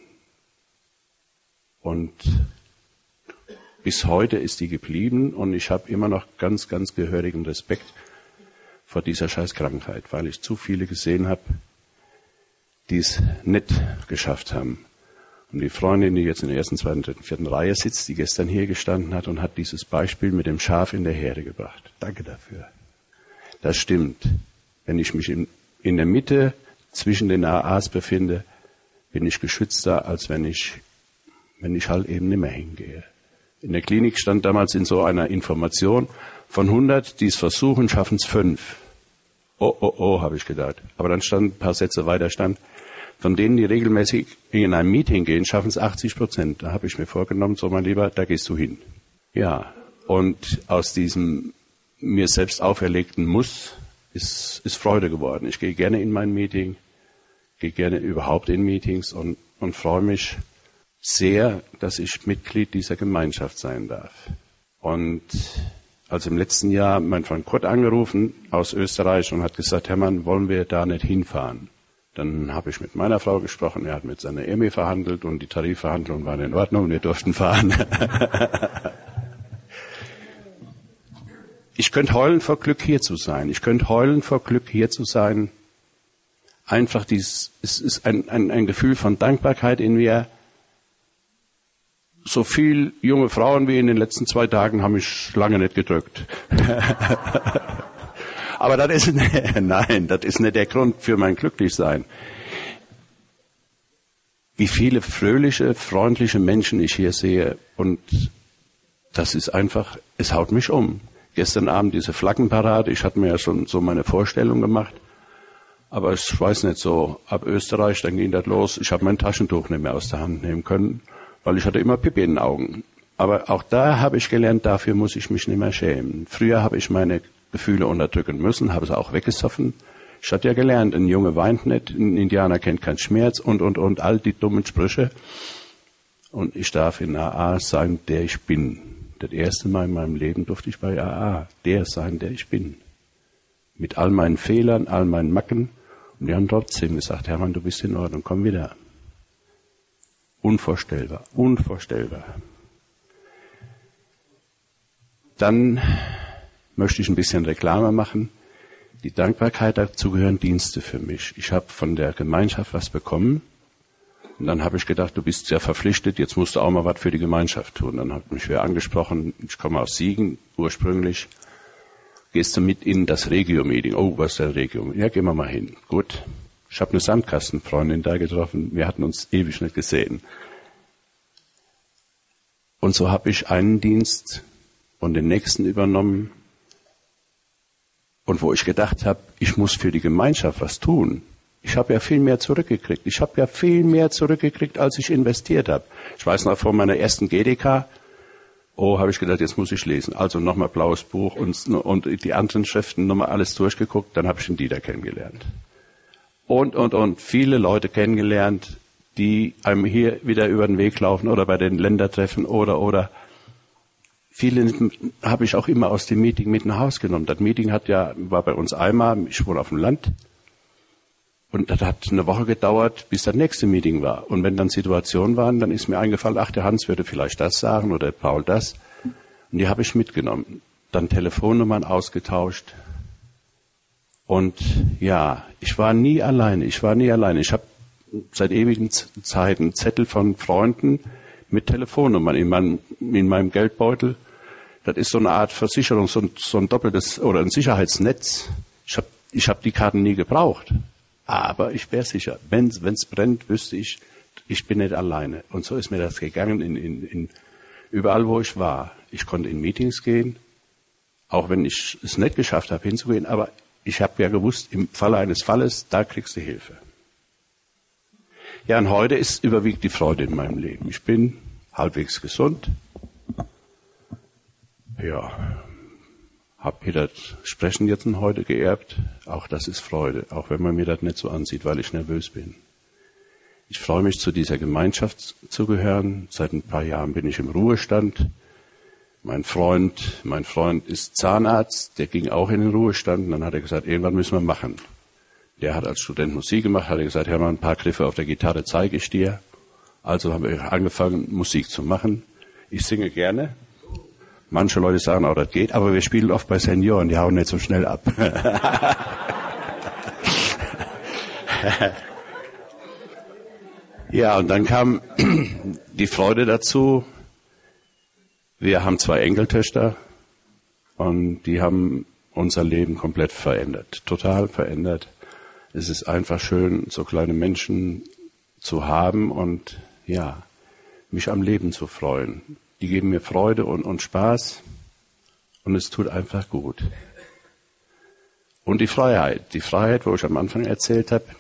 Speaker 4: Und bis heute ist die geblieben und ich habe immer noch ganz, ganz gehörigen Respekt vor dieser Scheißkrankheit, weil ich zu viele gesehen habe, die es nicht geschafft haben. Und die Freundin, die jetzt in der ersten, zweiten, dritten, vierten Reihe sitzt, die gestern hier gestanden hat und hat dieses Beispiel mit dem Schaf in der Herde gebracht. Danke dafür. Das stimmt. Wenn ich mich in der Mitte zwischen den AAs befinde, bin ich geschützter, als wenn ich halt eben nicht mehr hingehe. In der Klinik stand damals in so einer Information, von 100, die es versuchen, schaffen es 5. Oh, habe ich gedacht. Aber dann stand ein paar Sätze weiter, von denen, die regelmäßig in ein Meeting gehen, schaffen es 80%. Da habe ich mir vorgenommen, so mein Lieber, da gehst du hin. Ja, und aus diesem mir selbst auferlegten Muss ist Freude geworden. Ich gehe gerne in mein Meeting, gehe gerne überhaupt in Meetings und freue mich sehr, dass ich Mitglied dieser Gemeinschaft sein darf. Und als im letzten Jahr mein Freund Kurt angerufen aus Österreich und hat gesagt, Hermann, wollen wir da nicht hinfahren? Dann habe ich mit meiner Frau gesprochen, er hat mit seiner EMI verhandelt und die Tarifverhandlungen waren in Ordnung, wir durften fahren. Ich könnte heulen vor Glück, hier zu sein. Einfach es ist ein Gefühl von Dankbarkeit in mir. So viel junge Frauen wie in den letzten 2 Tagen haben mich lange nicht gedrückt. Aber das ist nicht der Grund für mein Glücklichsein. Wie viele fröhliche, freundliche Menschen ich hier sehe und das ist einfach, es haut mich um. Gestern Abend diese Flaggenparade, ich hatte mir ja schon so meine Vorstellung gemacht, aber ich weiß nicht so, ab Österreich, dann ging das los, ich habe mein Taschentuch nicht mehr aus der Hand nehmen können, weil ich hatte immer Pipi in den Augen. Aber auch da habe ich gelernt, dafür muss ich mich nicht mehr schämen. Früher habe ich meine Gefühle unterdrücken müssen, habe es auch weggesoffen. Ich hatte ja gelernt, ein Junge weint nicht, ein Indianer kennt keinen Schmerz und, all die dummen Sprüche. Und ich darf in AA sein, der ich bin. Das erste Mal in meinem Leben durfte ich bei AA der sein, der ich bin. Mit all meinen Fehlern, all meinen Macken. Und die haben trotzdem gesagt, Hermann, du bist in Ordnung, komm wieder. Unvorstellbar. Dann möchte ich ein bisschen Reklame machen. Die Dankbarkeit, dazu gehören Dienste für mich. Ich habe von der Gemeinschaft was bekommen. Und dann habe ich gedacht, du bist ja verpflichtet, jetzt musst du auch mal was für die Gemeinschaft tun. Dann hat mich wer angesprochen, ich komme aus Siegen ursprünglich. Gehst du mit in das Regio-Meeting? Oh, was ist der Regio? Ja, gehen wir mal hin. Gut. Ich habe eine Sandkastenfreundin da getroffen. Wir hatten uns ewig nicht gesehen. Und so habe ich einen Dienst und den nächsten übernommen. Und wo ich gedacht habe, ich muss für die Gemeinschaft was tun. Ich habe ja viel mehr zurückgekriegt. Als ich investiert habe. Ich weiß noch, vor meiner ersten GDK, habe ich gedacht, jetzt muss ich lesen. Also nochmal blaues Buch und die anderen Schriften, nochmal alles durchgeguckt. Dann habe ich den Dieter kennengelernt. Und viele Leute kennengelernt, die einem hier wieder über den Weg laufen oder bei den Ländertreffen oder. Viele habe ich auch immer aus dem Meeting mit nach Hause genommen. Das Meeting war bei uns einmal, ich wohne auf dem Land. Und das hat eine Woche gedauert, bis das nächste Meeting war. Und wenn dann Situationen waren, dann ist mir eingefallen, ach, der Hans würde vielleicht das sagen oder der Paul das. Und die habe ich mitgenommen. Dann Telefonnummern ausgetauscht. Und ja, ich war nie alleine. Ich habe seit ewigen Zeiten Zettel von Freunden mit Telefonnummern in meinem Geldbeutel. Das ist so eine Art Versicherung, so ein doppeltes oder ein Sicherheitsnetz. Ich hab die Karten nie gebraucht. Aber ich wäre sicher. Wenn's brennt, wüsste ich bin nicht alleine. Und so ist mir das gegangen in überall, wo ich war. Ich konnte in Meetings gehen, auch wenn ich es nicht geschafft habe, hinzugehen. Aber ich habe ja gewusst, im Falle eines Falles, da kriegst du Hilfe. Ja, und heute überwiegt die Freude in meinem Leben. Ich bin halbwegs gesund. Ja, hab mir das Sprechen jetzt heute geerbt. Auch das ist Freude, auch wenn man mir das nicht so ansieht, weil ich nervös bin. Ich freue mich, zu dieser Gemeinschaft zu gehören. Seit ein paar Jahren bin ich im Ruhestand. Mein Freund ist Zahnarzt, der ging auch in den Ruhestand. Und dann hat er gesagt, irgendwann müssen wir machen. Der hat als Student Musik gemacht, hat er gesagt, ja, mal ein paar Griffe auf der Gitarre zeige ich dir. Also haben wir angefangen, Musik zu machen. Ich singe gerne. Manche Leute sagen auch, das geht, aber wir spielen oft bei Senioren, die hauen nicht so schnell ab. Ja, und dann kam die Freude dazu. Wir haben 2 Enkeltöchter und die haben unser Leben komplett verändert, total verändert. Es ist einfach schön, so kleine Menschen zu haben und ja, mich am Leben zu freuen. Die geben mir Freude und Spaß und es tut einfach gut. Und die Freiheit, wo ich am Anfang erzählt habe,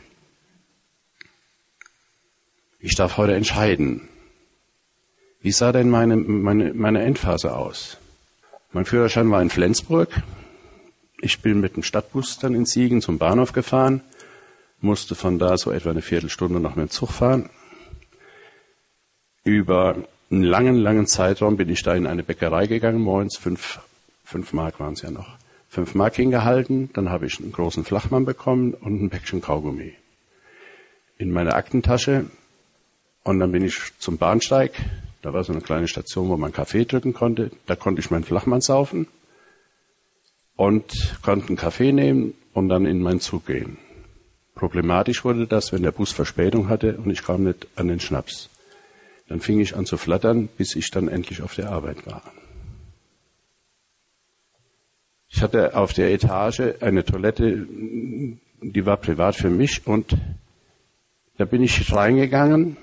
Speaker 4: ich darf heute entscheiden. Wie sah denn meine Endphase aus? Mein Führerschein war in Flensburg. Ich bin mit dem Stadtbus dann in Siegen zum Bahnhof gefahren, musste von da so etwa eine Viertelstunde noch mit dem Zug fahren. Über einen langen Zeitraum bin ich da in eine Bäckerei gegangen, morgens 5 Mark waren es ja noch. 5 Mark hingehalten, dann habe ich einen großen Flachmann bekommen und ein Päckchen Kaugummi in meine Aktentasche. Und dann bin ich zum Bahnsteig, da war so eine kleine Station, wo man Kaffee drücken konnte. Da konnte ich meinen Flachmann saufen und konnte einen Kaffee nehmen und dann in meinen Zug gehen. Problematisch wurde das, wenn der Bus Verspätung hatte und ich kam nicht an den Schnaps. Dann fing ich an zu flattern, bis ich dann endlich auf der Arbeit war. Ich hatte auf der Etage eine Toilette, die war privat für mich und da bin ich reingegangen,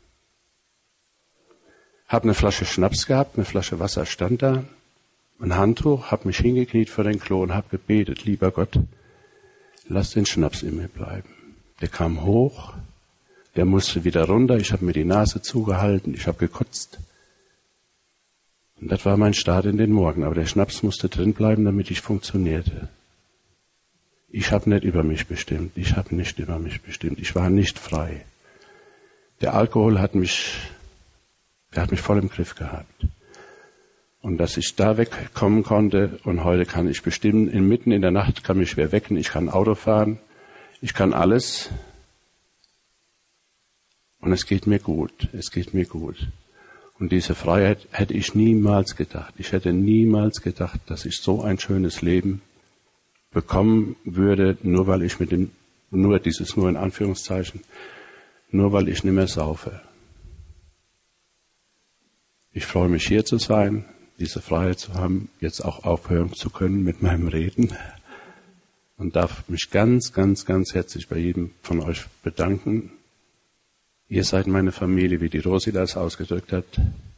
Speaker 4: habe eine Flasche Schnaps gehabt, eine Flasche Wasser stand da, ein Handtuch, habe mich hingekniet vor den Klo und habe gebetet, lieber Gott, lass den Schnaps in mir bleiben. Der kam hoch, der musste wieder runter, ich habe mir die Nase zugehalten, ich habe gekotzt. Und das war mein Start in den Morgen, aber der Schnaps musste drin bleiben, damit ich funktionierte. Ich habe nicht über mich bestimmt, ich war nicht frei. Der Alkohol hat mich voll im Griff gehabt. Und dass ich da wegkommen konnte und heute kann ich bestimmen, mitten in der Nacht kann mich wer wecken, ich kann Auto fahren, ich kann alles. Und es geht mir gut. Und diese Freiheit hätte ich niemals gedacht. Ich hätte niemals gedacht, dass ich so ein schönes Leben bekommen würde, nur weil ich nur in Anführungszeichen, nur weil ich nicht mehr saufe. Ich freue mich, hier zu sein, diese Freiheit zu haben, jetzt auch aufhören zu können mit meinem Reden und darf mich ganz herzlich bei jedem von euch bedanken. Ihr seid meine Familie, wie die Rosi das ausgedrückt hat.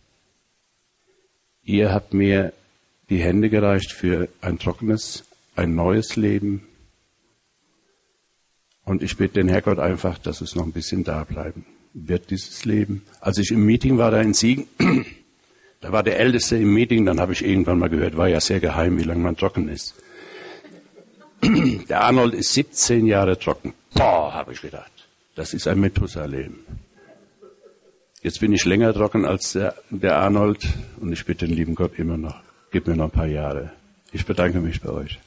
Speaker 4: Ihr habt mir die Hände gereicht für ein trockenes, ein neues Leben. Und ich bitte den Herrgott einfach, dass es noch ein bisschen da bleiben wird, dieses Leben. Als ich im Meeting war da in Siegen, da war der Älteste im Meeting, dann habe ich irgendwann mal gehört, war ja sehr geheim, wie lange man trocken ist. Der Arnold ist 17 Jahre trocken. Boah, habe ich gedacht. Das ist ein Methusalem. Jetzt bin ich länger trocken als der Arnold und ich bitte den lieben Gott immer noch, gib mir noch ein paar Jahre. Ich bedanke mich bei euch.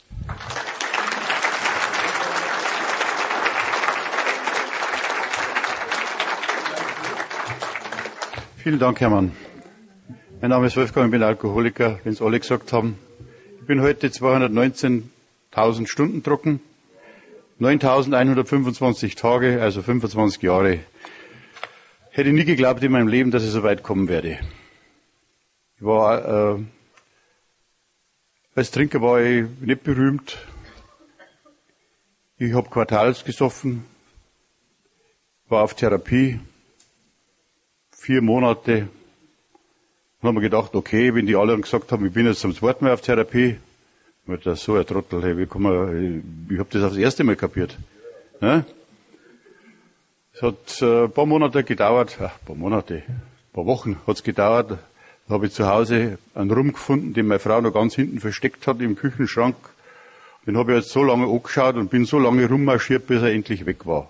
Speaker 2: Vielen Dank, Hermann. Mein Name ist Wolfgang, ich bin Alkoholiker, wenn es alle gesagt haben. Ich bin heute 219.000 Stunden trocken, 9.125 Tage, also 25 Jahre. Hätte nie geglaubt in meinem Leben, dass ich so weit kommen werde. Ich war Als Trinker war ich nicht berühmt. Ich habe quartals gesoffen, war auf Therapie, 4 Monate. Dann haben wir gedacht, okay, wenn die alle gesagt haben, ich bin jetzt zum zweiten Mal auf Therapie, wird das so ein Trottel, hey, ich habe das aufs erste Mal kapiert. Ja? Es hat ein paar Monate gedauert, ein paar Wochen hat's gedauert. Da habe ich zu Hause einen Rum gefunden, den meine Frau noch ganz hinten versteckt hat im Küchenschrank. Den habe ich jetzt so lange angeschaut und bin so lange rummarschiert, bis er endlich weg war.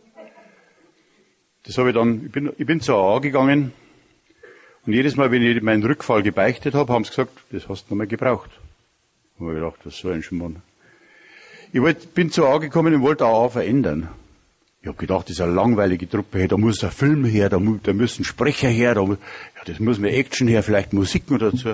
Speaker 2: Das habe ich dann, ich bin zur AA gegangen und jedes Mal, wenn ich meinen Rückfall gebeichtet habe, haben sie gesagt, das hast du noch mal gebraucht. Da habe ich gedacht, das ist so ein Schmarrn. Bin zur AA gekommen und wollte AA verändern. Ich habe gedacht, das ist eine langweilige Truppe, hey, da muss ein Film her, da müssen Sprecher her, das muss mehr Action her, vielleicht Musik noch dazu.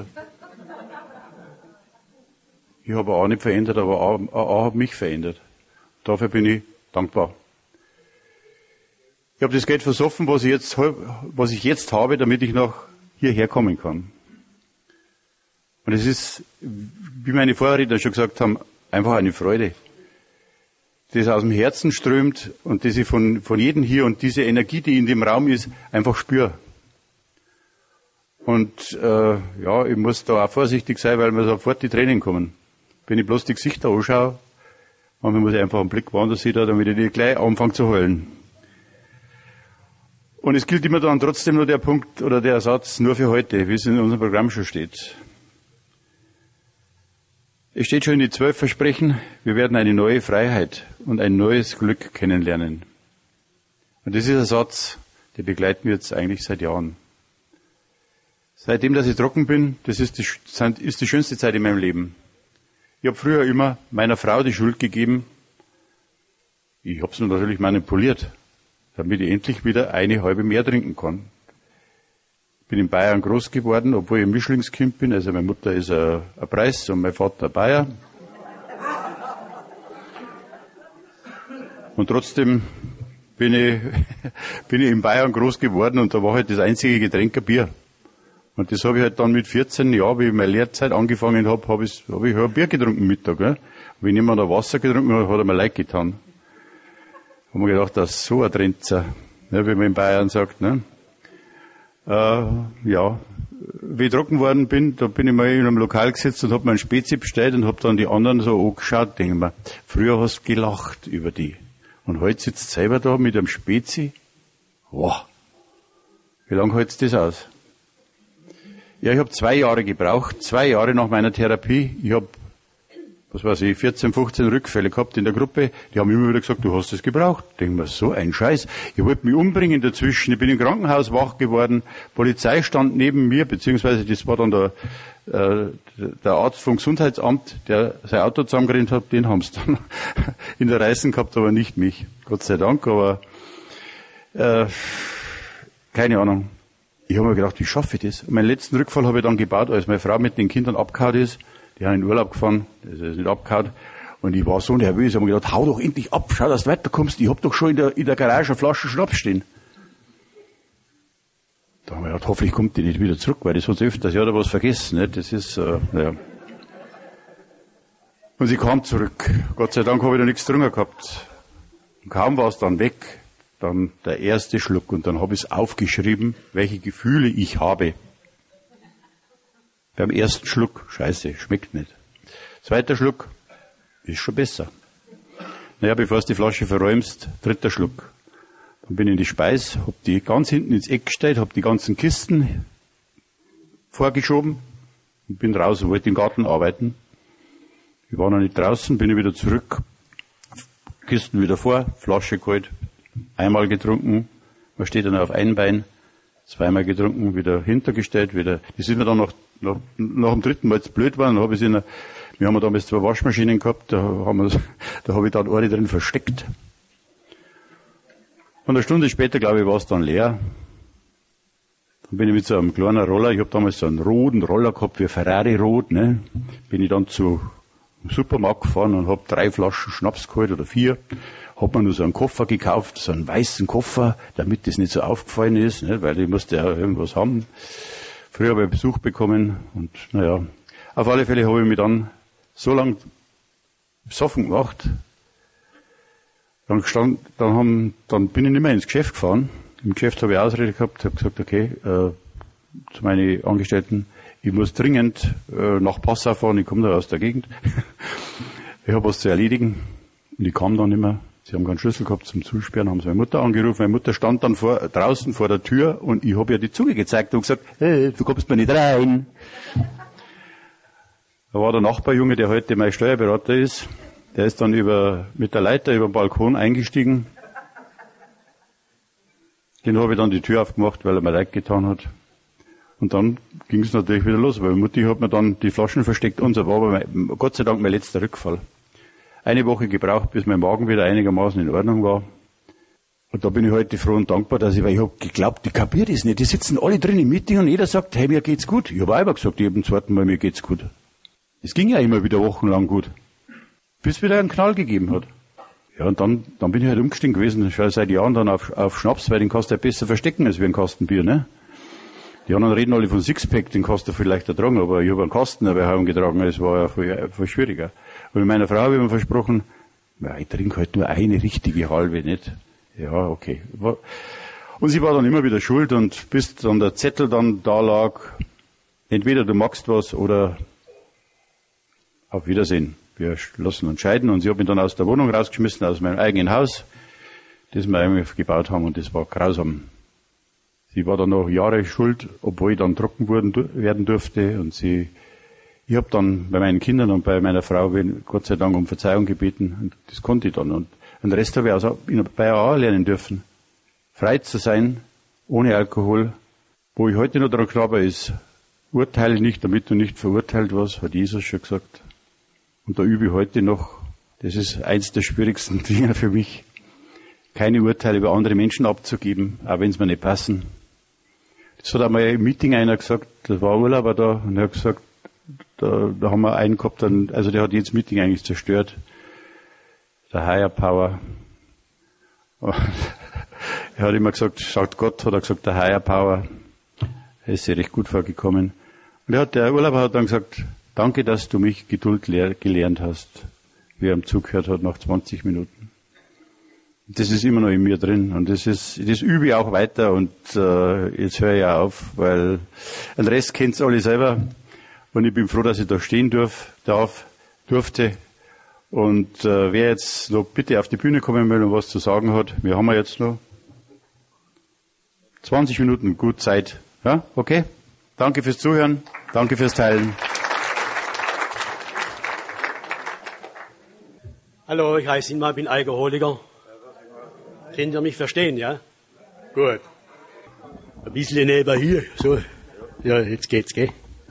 Speaker 2: Ich habe auch nicht verändert, aber auch hat mich verändert. Dafür bin ich dankbar. Ich habe das Geld versoffen, was ich jetzt habe, damit ich noch hierher kommen kann. Und es ist, wie meine Vorredner schon gesagt haben, einfach eine Freude, das aus dem Herzen strömt und das ich von jedem hier und diese Energie, die in dem Raum ist, einfach spüre. Und ich muss da auch vorsichtig sein, weil mir sofort die Tränen kommen. Wenn ich bloß die Gesichter anschaue, manchmal muss ich einfach einen Blick woanders hin, damit ich nicht gleich anfange zu heulen. Und es gilt immer dann trotzdem nur der Punkt oder der Satz nur für heute, wie es in unserem Programm schon steht. Es steht schon in die 12 Versprechen, wir werden eine neue Freiheit und ein neues Glück kennenlernen. Und das ist ein Satz, der begleitet mich jetzt eigentlich seit Jahren. Seitdem, dass ich trocken bin, das ist die schönste Zeit in meinem Leben. Ich habe früher immer meiner Frau die Schuld gegeben. Ich habe es natürlich manipuliert, damit ich endlich wieder eine halbe mehr trinken kann. Ich bin in Bayern groß geworden, obwohl ich ein Mischlingskind bin. Also meine Mutter ist ein Preis und mein Vater ein Bayer. Und trotzdem bin ich in Bayern groß geworden und da war halt das einzige Getränk ein Bier. Und das habe ich halt dann mit 14 Jahren, wie ich meine Lehrzeit angefangen habe ich ein Bier getrunken Mittag. Gell? Wenn jemand ein Wasser getrunken hat, hat er mir leid getan. Da haben wir gedacht, das ist so ein Trenzer, ne, wie man in Bayern sagt. Ne? Wie ich trocken worden bin, da bin ich mal in einem Lokal gesetzt und habe mir einen Spezi bestellt und habe dann die anderen so angeschaut, denke mir, früher hast du gelacht über die. Und heute sitzt selber da mit einem Spezi. Wow. Wie lange hältst du das aus? Ja, ich habe 2 Jahre gebraucht, 2 Jahre nach meiner Therapie. Ich habe, 14, 15 Rückfälle gehabt in der Gruppe. Die haben immer wieder gesagt, du hast das gebraucht. Ich denke mir, so ein Scheiß. Ich wollte mich umbringen dazwischen. Ich bin im Krankenhaus wach geworden. Polizei stand neben mir, beziehungsweise das war dann der Arzt vom Gesundheitsamt, der sein Auto zusammengerannt hat. Den haben sie dann in der Reißen gehabt, aber nicht mich. Gott sei Dank, aber keine Ahnung. Ich habe mir gedacht, wie schaffe ich das? Und meinen letzten Rückfall habe ich dann gebaut, als meine Frau mit den Kindern abgehauen ist. Die haben in den Urlaub gefahren, das ist nicht abgehauen. Und ich war so nervös, ich habe mir gedacht, hau doch endlich ab, schau, dass du weiterkommst. Ich habe doch schon in der Garage eine Flasche Schnaps stehen. Da habe ich gedacht, hoffentlich kommt die nicht wieder zurück, weil das hat sie öfters, ja, da was vergessen, ne? Das ist, ja. Und sie kam zurück. Gott sei Dank habe ich da nichts drunter gehabt. Und kaum war es dann weg, dann der erste Schluck und dann habe ich es aufgeschrieben, welche Gefühle ich habe. Beim ersten Schluck, scheiße, schmeckt nicht. Zweiter Schluck, ist schon besser. Naja, bevor du die Flasche verräumst, 3. Schluck. Dann bin ich in die Speis, hab die ganz hinten ins Eck gestellt, hab die ganzen Kisten vorgeschoben und bin raus und wollte im Garten arbeiten. Ich war noch nicht draußen, bin ich wieder zurück, Kisten wieder vor, Flasche geholt, einmal getrunken, man steht dann auf einem Bein, 2-mal getrunken, wieder hintergestellt, wieder. Das ist mir dann nach dem 3. Mal zu blöd geworden, dann wir haben damals 2 Waschmaschinen gehabt, da habe ich dann eine drin versteckt. Und eine Stunde später, glaube ich, war es dann leer. Dann bin ich mit so einem kleinen Roller, ich habe damals so einen roten Roller gehabt, wie Ferrari rot, ne, bin ich dann zum Supermarkt gefahren und habe 3 Flaschen Schnaps geholt oder 4. Hab mir nur so einen Koffer gekauft, so einen weißen Koffer, damit das nicht so aufgefallen ist, ne, weil ich musste ja irgendwas haben. Früher habe ich Besuch bekommen und naja, auf alle Fälle habe ich mich dann so lang besoffen gemacht. Dann bin ich nicht mehr ins Geschäft gefahren. Im Geschäft habe ich Ausrede gehabt, habe gesagt, okay, zu meinen Angestellten, ich muss dringend nach Passau fahren, ich komme da aus der Gegend. Ich habe was zu erledigen und ich kam dann nicht mehr. Sie haben keinen Schlüssel gehabt zum Zusperren, haben sie meine Mutter angerufen. Meine Mutter stand dann draußen vor der Tür und ich habe ihr die Zunge gezeigt und gesagt, hey, du kommst mir nicht rein. Da war der Nachbarjunge, der heute mein Steuerberater ist, der ist dann mit der Leiter über den Balkon eingestiegen. Den habe ich dann die Tür aufgemacht, weil er mir leid getan hat. Und dann ging es natürlich wieder los, weil Mutti hat mir dann die Flaschen versteckt und so war aber Gott sei Dank mein letzter Rückfall. Eine Woche gebraucht, bis mein Magen wieder einigermaßen in Ordnung war. Und da bin ich heute froh und dankbar, weil ich habe geglaubt, die kapiert es nicht. Die sitzen alle drin im Meeting und jeder sagt, hey, mir geht's gut. Ich habe auch immer gesagt, ich habe am zweiten Mal, mir geht's gut. Es ging ja immer wieder wochenlang gut. Bis wieder einen Knall gegeben hat. Ja, und dann bin ich halt umgestiegen gewesen. Ich war seit Jahren dann auf Schnaps, weil den kannst du ja besser verstecken als wie ein Kasten Bier, ne? Die anderen reden alle von Sixpack, den kannst du vielleicht ertragen, aber ich habe einen Kasten dabei heimgetragen, das war ja viel schwieriger. Und mit meiner Frau habe ich mir versprochen, ja, ich trinke halt nur eine richtige halbe, nicht? Ja, okay. Und sie war dann immer wieder schuld und bis dann der Zettel dann da lag, entweder du magst was oder auf Wiedersehen. Wir lassen uns scheiden und sie hat mich dann aus der Wohnung rausgeschmissen, aus meinem eigenen Haus, das wir eigentlich gebaut haben und das war grausam. Sie war dann noch Jahre schuld, obwohl ich dann trocken werden durfte und ich habe dann bei meinen Kindern und bei meiner Frau Gott sei Dank um Verzeihung gebeten und das konnte ich dann und den Rest habe ich also bei AA lernen dürfen. Frei zu sein, ohne Alkohol. Wo ich heute noch daran glaube, ist, urteile nicht, damit du nicht verurteilt wirst, hat Jesus schon gesagt. Und da übe ich heute noch, das ist eins der schwierigsten Dinge für mich, keine Urteile über andere Menschen abzugeben, auch wenn es mir nicht passen. Das hat einmal im Meeting einer gesagt, das war ein Urlauber da, und er hat gesagt, da haben wir einen gehabt, also der hat jedes Meeting eigentlich zerstört. Der Higher Power. Er hat immer gesagt, sagt Gott, hat er gesagt, der Higher Power. Er ist sehr recht gut vorgekommen. Und der Urlauber hat dann gesagt, danke, dass du mich Geduld gelernt hast, wie er am Zug gehört hat, nach 20 Minuten. Das ist immer noch in mir drin und das übe ich auch weiter und jetzt höre ich ja auf, weil den Rest kennt's alle selber und ich bin froh, dass ich da stehen durfte und wer jetzt noch bitte auf die Bühne kommen will und was zu sagen hat, wir haben jetzt noch 20 Minuten gut Zeit. Ja, okay? Danke fürs Zuhören, danke fürs Teilen.
Speaker 5: Hallo, ich heiße Ingmar, bin Alkoholiker. Könnt ihr mich verstehen, ja? Gut. Ein bisschen neben hier, so. Ja, jetzt geht's, gell?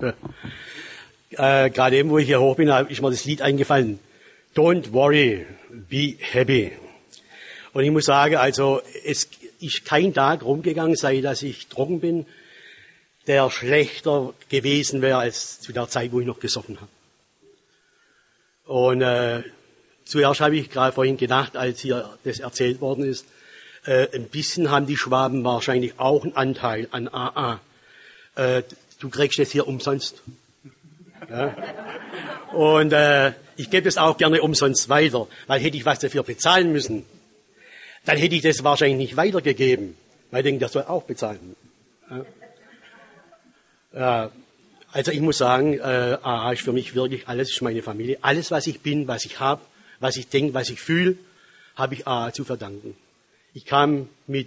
Speaker 5: Ja. Gerade eben, wo ich hier hoch bin, ist mir das Lied eingefallen. Don't worry, be happy. Und ich muss sagen, also, es ist kein Tag rumgegangen, seit dass ich trocken bin, der schlechter gewesen wäre als zu der Zeit, wo ich noch gesoffen habe. Und zuerst habe ich gerade vorhin gedacht, als hier das erzählt worden ist, ein bisschen haben die Schwaben wahrscheinlich auch einen Anteil an AA. Du kriegst das hier umsonst. Ja? Und ich gebe das auch gerne umsonst weiter, weil hätte ich was dafür bezahlen müssen, dann hätte ich das wahrscheinlich nicht weitergegeben, weil ich denke, das soll auch bezahlen. Ja? Also ich muss sagen, AA ist für mich wirklich alles, ist meine Familie. Alles, was ich bin, was ich habe, was ich denke, was ich fühle, habe ich AA zu verdanken. Ich kam mit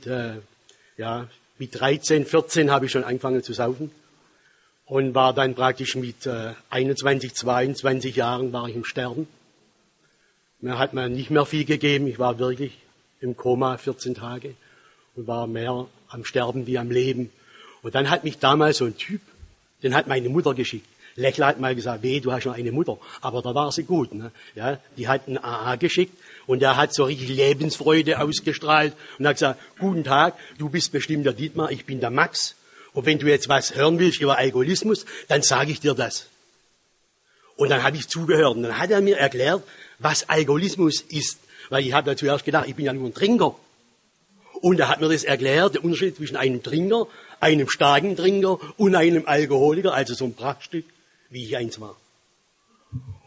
Speaker 5: 13, 14 habe ich schon angefangen zu saufen und war dann praktisch mit 21, 22 Jahren war ich im Sterben. Mir hat man nicht mehr viel gegeben. Ich war wirklich im Koma 14 Tage und war mehr am Sterben wie am Leben. Und dann hat mich damals so ein Typ, den hat meine Mutter geschickt. Lechler hat mal gesagt, du hast noch eine Mutter. Aber da war sie gut. Ne? Ja, die hat einen AA geschickt und der hat so richtig Lebensfreude ausgestrahlt und hat gesagt, guten Tag, du bist bestimmt der Dietmar, ich bin der Max. Und wenn du jetzt was hören willst über Alkoholismus, dann sage ich dir das. Und dann habe ich zugehört und dann hat er mir erklärt, was Alkoholismus ist. Weil ich habe da zuerst gedacht, ich bin ja nur ein Trinker. Und er hat mir das erklärt, der Unterschied zwischen einem Trinker, einem starken Trinker und einem Alkoholiker, also so ein Prachtstück, wie ich eins war.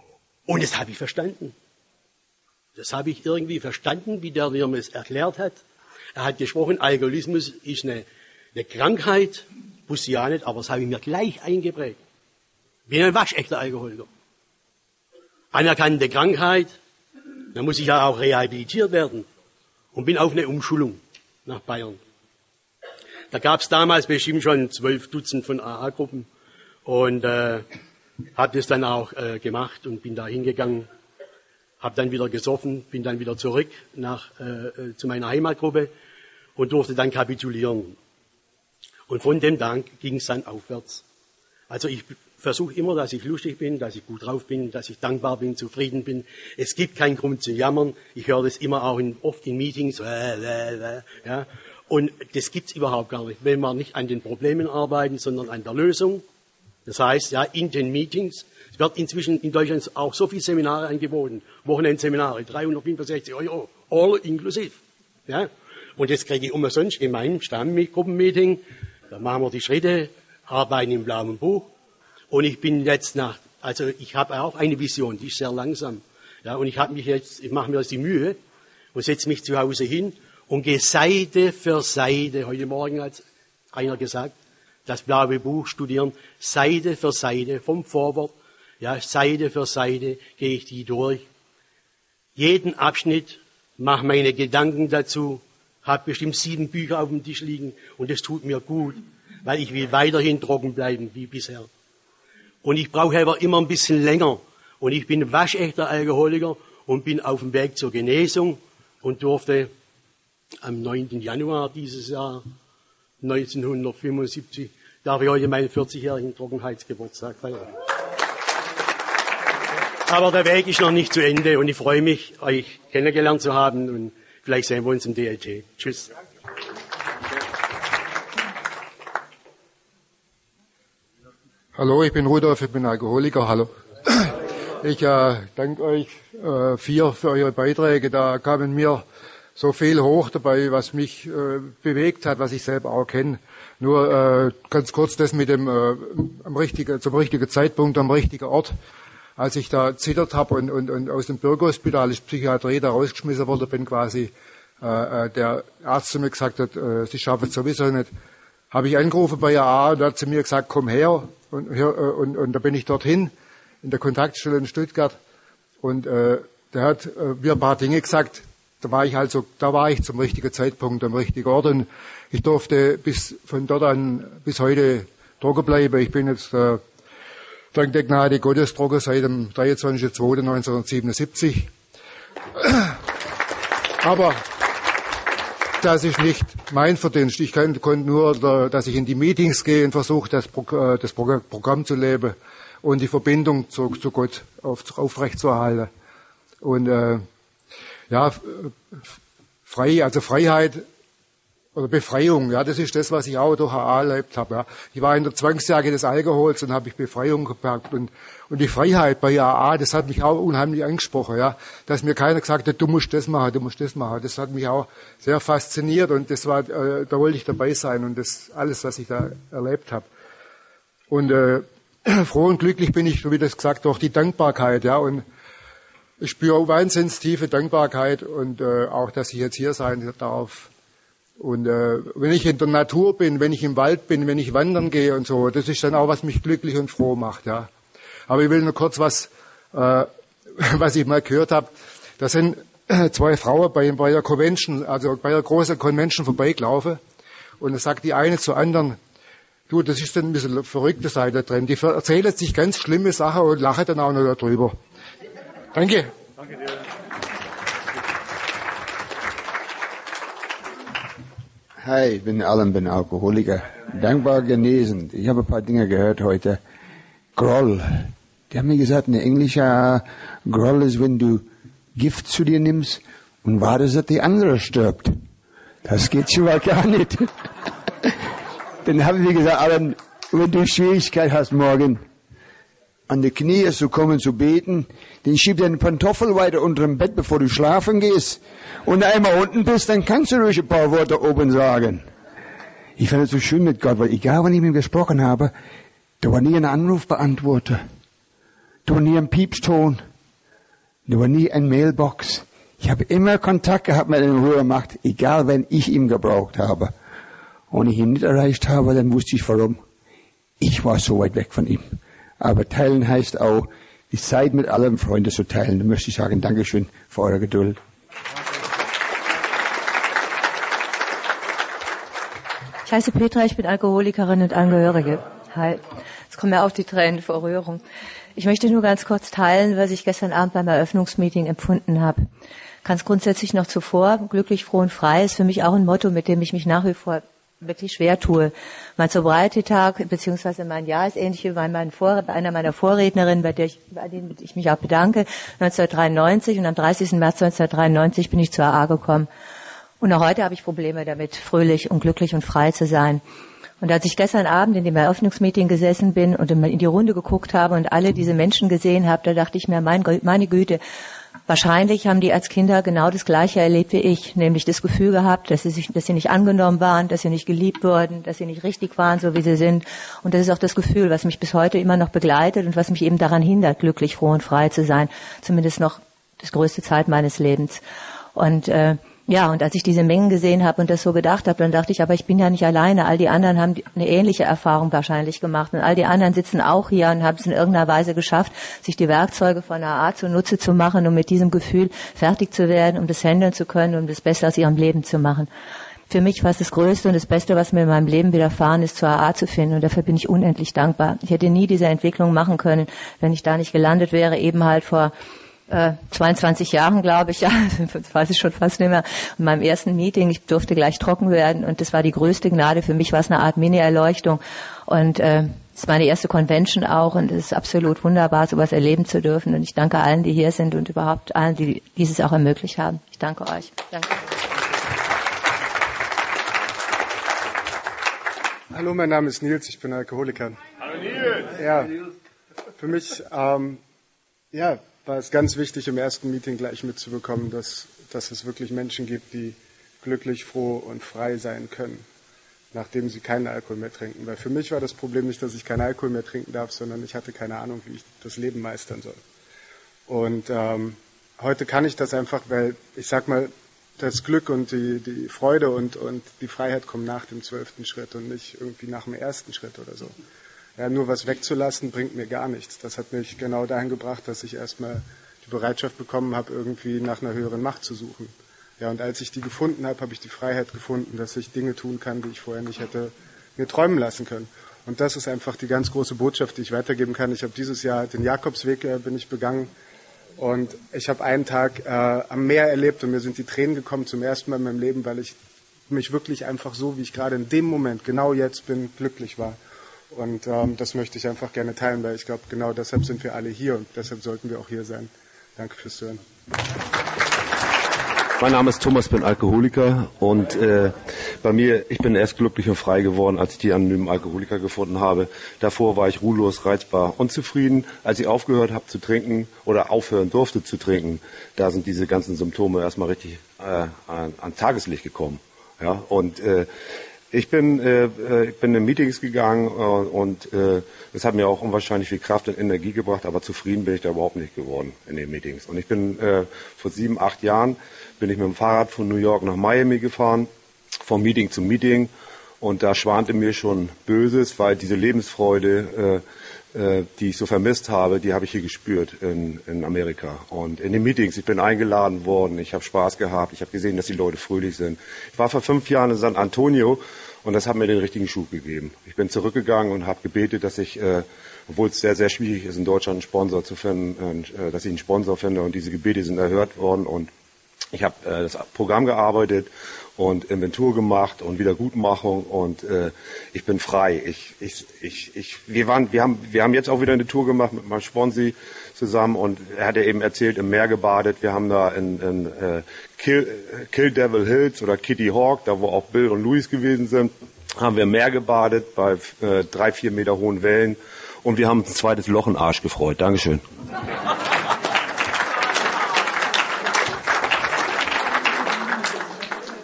Speaker 5: Und das habe ich verstanden. Das habe ich irgendwie verstanden, wie der mir es erklärt hat. Er hat gesprochen, Alkoholismus ist eine Krankheit, wusste ich ja nicht, aber das habe ich mir gleich eingeprägt. Bin ein waschechter Alkoholiker. Anerkannte Krankheit, da muss ich ja auch rehabilitiert werden. Und bin auf eine Umschulung nach Bayern. Da gab es damals bestimmt schon 12 Dutzend von AA-Gruppen und habe das dann auch gemacht und bin da hingegangen, habe dann wieder gesoffen, bin dann wieder zurück zu meiner Heimatgruppe und durfte dann kapitulieren. Und von dem Tag ging es dann aufwärts. Also ich versuche immer, dass ich lustig bin, dass ich gut drauf bin, dass ich dankbar bin, zufrieden bin. Es gibt keinen Grund zu jammern. Ich höre das immer auch oft in Meetings. Ja. Und das gibt's überhaupt gar nicht, wenn wir nicht an den Problemen arbeiten, sondern an der Lösung. Das heißt, ja, in den Meetings, es wird inzwischen in Deutschland auch so viele Seminare angeboten, Wochenendseminare, 365 €, all inklusiv. Ja. Und das kriege ich umsonst in meinem Stammgruppenmeeting. Da machen wir die Schritte, arbeiten im blauen Buch. Und ich bin jetzt ich habe auch eine Vision, die ist sehr langsam. Ja, und ich mache mir jetzt die Mühe und setze mich zu Hause hin und gehe Seite für Seite, heute Morgen hat einer gesagt, das blaue Buch studieren, Seite für Seite, vom Vorwort, ja, Seite für Seite gehe ich die durch. Jeden Abschnitt, mache meine Gedanken dazu, habe bestimmt 7 Bücher auf dem Tisch liegen und das tut mir gut, weil ich will weiterhin trocken bleiben wie bisher. Und ich brauche aber immer ein bisschen länger. Und ich bin waschechter Alkoholiker und bin auf dem Weg zur Genesung und durfte am 9. Januar dieses Jahr, 1975, darf ich heute meinen 40-jährigen Trockenheitsgeburtstag feiern. Aber der Weg ist noch nicht zu Ende und ich freue mich, euch kennengelernt zu haben und vielleicht sehen wir uns im DLT. Tschüss.
Speaker 6: Hallo, ich bin Rudolf, ich bin Alkoholiker. Hallo. Ich danke euch 4 für eure Beiträge. Da kamen mir so viel hoch dabei, was mich bewegt hat, was ich selber auch kenne. Nur ganz kurz das mit dem zum richtigen Zeitpunkt, am richtigen Ort. Als ich da zittert habe und aus dem Bürgerhospital, ist Psychiatrie, da rausgeschmissen wurde, bin quasi der Arzt zu mir gesagt hat, Sie schaffen es sowieso nicht. Habe ich angerufen bei AA und da hat sie mir gesagt, komm her. Und da bin ich dorthin, in der Kontaktstelle in Stuttgart. Und der hat mir ein paar Dinge gesagt. Da war ich zum richtigen Zeitpunkt am richtigen Ort. Und ich durfte von dort an bis heute trocken bleiben. Ich bin jetzt dank der Gnade Gottes trocken seit dem 23.02.1977. Aber das ist nicht mein Verdienst. Ich konnte nur, dass ich in die Meetings gehe und versuche, das Programm zu leben und die Verbindung zu Gott aufrechtzuerhalten. Und Freiheit oder Befreiung, ja, das ist das, was ich auch durch AA erlebt habe. Ja. Ich war in der Zwangsjacke des Alkohols und habe ich Befreiung gepackt. Und die Freiheit bei AA, das hat mich auch unheimlich angesprochen, ja. Dass mir keiner gesagt hat, du musst das machen, du musst das machen. Das hat mich auch sehr fasziniert und das war, da wollte ich dabei sein und das alles, was ich da erlebt habe. Und froh und glücklich bin ich, wie das gesagt, durch die Dankbarkeit, ja. Und ich spüre wahnsinnig tiefe Dankbarkeit und auch, dass ich jetzt hier sein darf. Und wenn ich in der Natur bin, wenn ich im Wald bin, wenn ich wandern gehe und so, das ist dann auch, was mich glücklich und froh macht, ja. Aber ich will nur kurz was ich mal gehört habe. Da sind 2 Frauen bei der Convention, also bei der großen Convention vorbeigelaufen. Und da sagt die eine zur anderen, du, das ist dann ein bisschen verrückte Seite drin. Die erzählen sich ganz schlimme Sachen und lachen dann auch noch darüber. Danke. Danke dir.
Speaker 7: Hi, ich bin Alan, bin Alkoholiker. Dankbar genesen. Ich habe ein paar Dinge gehört heute. Groll. Die haben mir gesagt, in Englisch, Groll ist, wenn du Gift zu dir nimmst und wartest, dass die andere stirbt. Das geht schon mal gar nicht. Dann haben wir gesagt, Alan, wenn du Schwierigkeit hast morgen, an die Knie zu kommen, zu beten, dann schieb deinen Pantoffel weiter unter dem Bett, bevor du schlafen gehst. Und einmal unten bist, dann kannst du ruhig ein paar Worte oben sagen. Ich fand es so schön mit Gott, weil egal, wann ich mit ihm gesprochen habe, da war nie ein Anrufbeantworter. Da war nie ein Piepston. Da war nie eine Mailbox. Ich habe immer Kontakt gehabt mit dem Rührmacht, egal wenn ich ihn gebraucht habe. Und ich ihn nicht erreicht habe, dann wusste ich warum. Ich war so weit weg von ihm. Aber teilen heißt auch, die Zeit mit allen Freunden zu teilen. Da möchte ich sagen, Dankeschön für eure Geduld.
Speaker 8: Ich heiße Petra, ich bin Alkoholikerin und Angehörige. Hi. Jetzt kommen mir auch die Tränen vor Rührung. Ich möchte nur ganz kurz teilen, was ich gestern Abend beim Eröffnungsmeeting empfunden habe. Ganz grundsätzlich noch zuvor, glücklich, froh und frei ist für mich auch ein Motto, mit dem ich mich nach wie vor wirklich schwer tue. Mein Sobriety-Tag bzw. mein Jahr ist ähnlich wie bei einer meiner Vorrednerinnen, bei denen ich mich auch bedanke, 1993, und am 30. März 1993 bin ich zur AA gekommen. Und auch heute habe ich Probleme damit, fröhlich und glücklich und frei zu sein. Und als ich gestern Abend in dem Eröffnungsmeeting gesessen bin und in die Runde geguckt habe und alle diese Menschen gesehen habe, da dachte ich mir, meine Güte, wahrscheinlich haben die als Kinder genau das Gleiche erlebt wie ich, nämlich das Gefühl gehabt, dass sie nicht angenommen waren, dass sie nicht geliebt wurden, dass sie nicht richtig waren, so wie sie sind. Und das ist auch das Gefühl, was mich bis heute immer noch begleitet und was mich eben daran hindert, glücklich, froh und frei zu sein. Zumindest noch das größte Zeit meines Lebens. Und und als ich diese Mengen gesehen habe und das so gedacht habe, dann dachte ich, aber ich bin ja nicht alleine. All die anderen haben eine ähnliche Erfahrung wahrscheinlich gemacht. Und all die anderen sitzen auch hier und haben es in irgendeiner Weise geschafft, sich die Werkzeuge von AA zunutze zu machen, um mit diesem Gefühl fertig zu werden, um das handeln zu können, um das Beste aus ihrem Leben zu machen. Für mich war es das Größte und das Beste, was mir in meinem Leben widerfahren ist, zur AA zu finden. Und dafür bin ich unendlich dankbar. Ich hätte nie diese Entwicklung machen können, wenn ich da nicht gelandet wäre, eben halt vor 22 Jahren, glaube ich, ja, das weiß ich schon fast nicht mehr, in meinem ersten Meeting. Ich durfte gleich trocken werden und das war die größte Gnade. Für mich war es eine Art Mini-Erleuchtung und es ist meine erste Convention auch und es ist absolut wunderbar, sowas erleben zu dürfen. Und ich danke allen, die hier sind und überhaupt allen, die dieses auch ermöglicht haben. Ich danke euch. Danke.
Speaker 9: Hallo, mein Name ist Nils, ich bin Alkoholiker. Hallo Nils! Ja, für mich, war es ganz wichtig, im ersten Meeting gleich mitzubekommen, dass es wirklich Menschen gibt, die glücklich, froh und frei sein können, nachdem sie keinen Alkohol mehr trinken. Weil für mich war das Problem nicht, dass ich keinen Alkohol mehr trinken darf, sondern ich hatte keine Ahnung, wie ich das Leben meistern soll. Und heute kann ich das einfach, weil ich sag mal, das Glück und die Freude und die Freiheit kommen nach dem 12. Schritt und nicht irgendwie nach dem ersten Schritt oder so. Ja, nur was wegzulassen bringt mir gar nichts. Das hat mich genau dahin gebracht, dass ich erstmal die Bereitschaft bekommen habe, irgendwie nach einer höheren Macht zu suchen. Ja, und als ich die gefunden habe, habe ich die Freiheit gefunden, dass ich Dinge tun kann, die ich vorher nicht hätte mir träumen lassen können. Und das ist einfach die ganz große Botschaft, die ich weitergeben kann. Ich habe dieses Jahr den Jakobsweg bin ich begangen und ich habe einen Tag am Meer erlebt und mir sind die Tränen gekommen zum ersten Mal in meinem Leben, weil ich mich wirklich einfach so, wie ich gerade in dem Moment, genau jetzt bin, glücklich war. Und das möchte ich einfach gerne teilen, weil ich glaube, genau deshalb sind wir alle hier und deshalb sollten wir auch hier sein. Danke fürs Zuhören.
Speaker 10: Mein Name ist Thomas, ich bin Alkoholiker und bei mir, ich bin erst glücklich und frei geworden, als ich die anonymen Alkoholiker gefunden habe. Davor war ich ruhelos, reizbar, unzufrieden. Als ich aufgehört habe zu trinken oder aufhören durfte zu trinken, da sind diese ganzen Symptome erstmal richtig an Tageslicht gekommen. Ja, und ich bin in Meetings gegangen und das hat mir auch unwahrscheinlich viel Kraft und Energie gebracht, aber zufrieden bin ich da überhaupt nicht geworden in den Meetings. Und ich bin vor 7, 8 Jahren bin ich mit dem Fahrrad von New York nach Miami gefahren, vom Meeting zu Meeting und da schwante mir schon Böses, weil diese Lebensfreude, die ich so vermisst habe, die habe ich hier gespürt in Amerika. Und in den Meetings, ich bin eingeladen worden, ich habe Spaß gehabt, ich habe gesehen, dass die Leute fröhlich sind. Ich war vor 5 Jahren in San Antonio und das hat mir den richtigen Schub gegeben. Ich bin zurückgegangen und habe gebetet, dass ich, obwohl es sehr, sehr schwierig ist, in Deutschland einen Sponsor zu finden, dass ich einen Sponsor finde und diese Gebete sind erhört worden und ich habe das Programm gearbeitet und Inventur gemacht und Wiedergutmachung und ich bin frei. Wir haben jetzt auch wieder eine Tour gemacht mit meinem Sponsi zusammen und er hat ja eben erzählt, im Meer gebadet. Wir haben da in Kill Devil Hills oder Kitty Hawk, da wo auch Bill und Louis gewesen sind, haben wir im Meer gebadet bei 3-4 Meter hohen Wellen und wir haben ein zweites Loch in den Arsch gefreut. Dankeschön.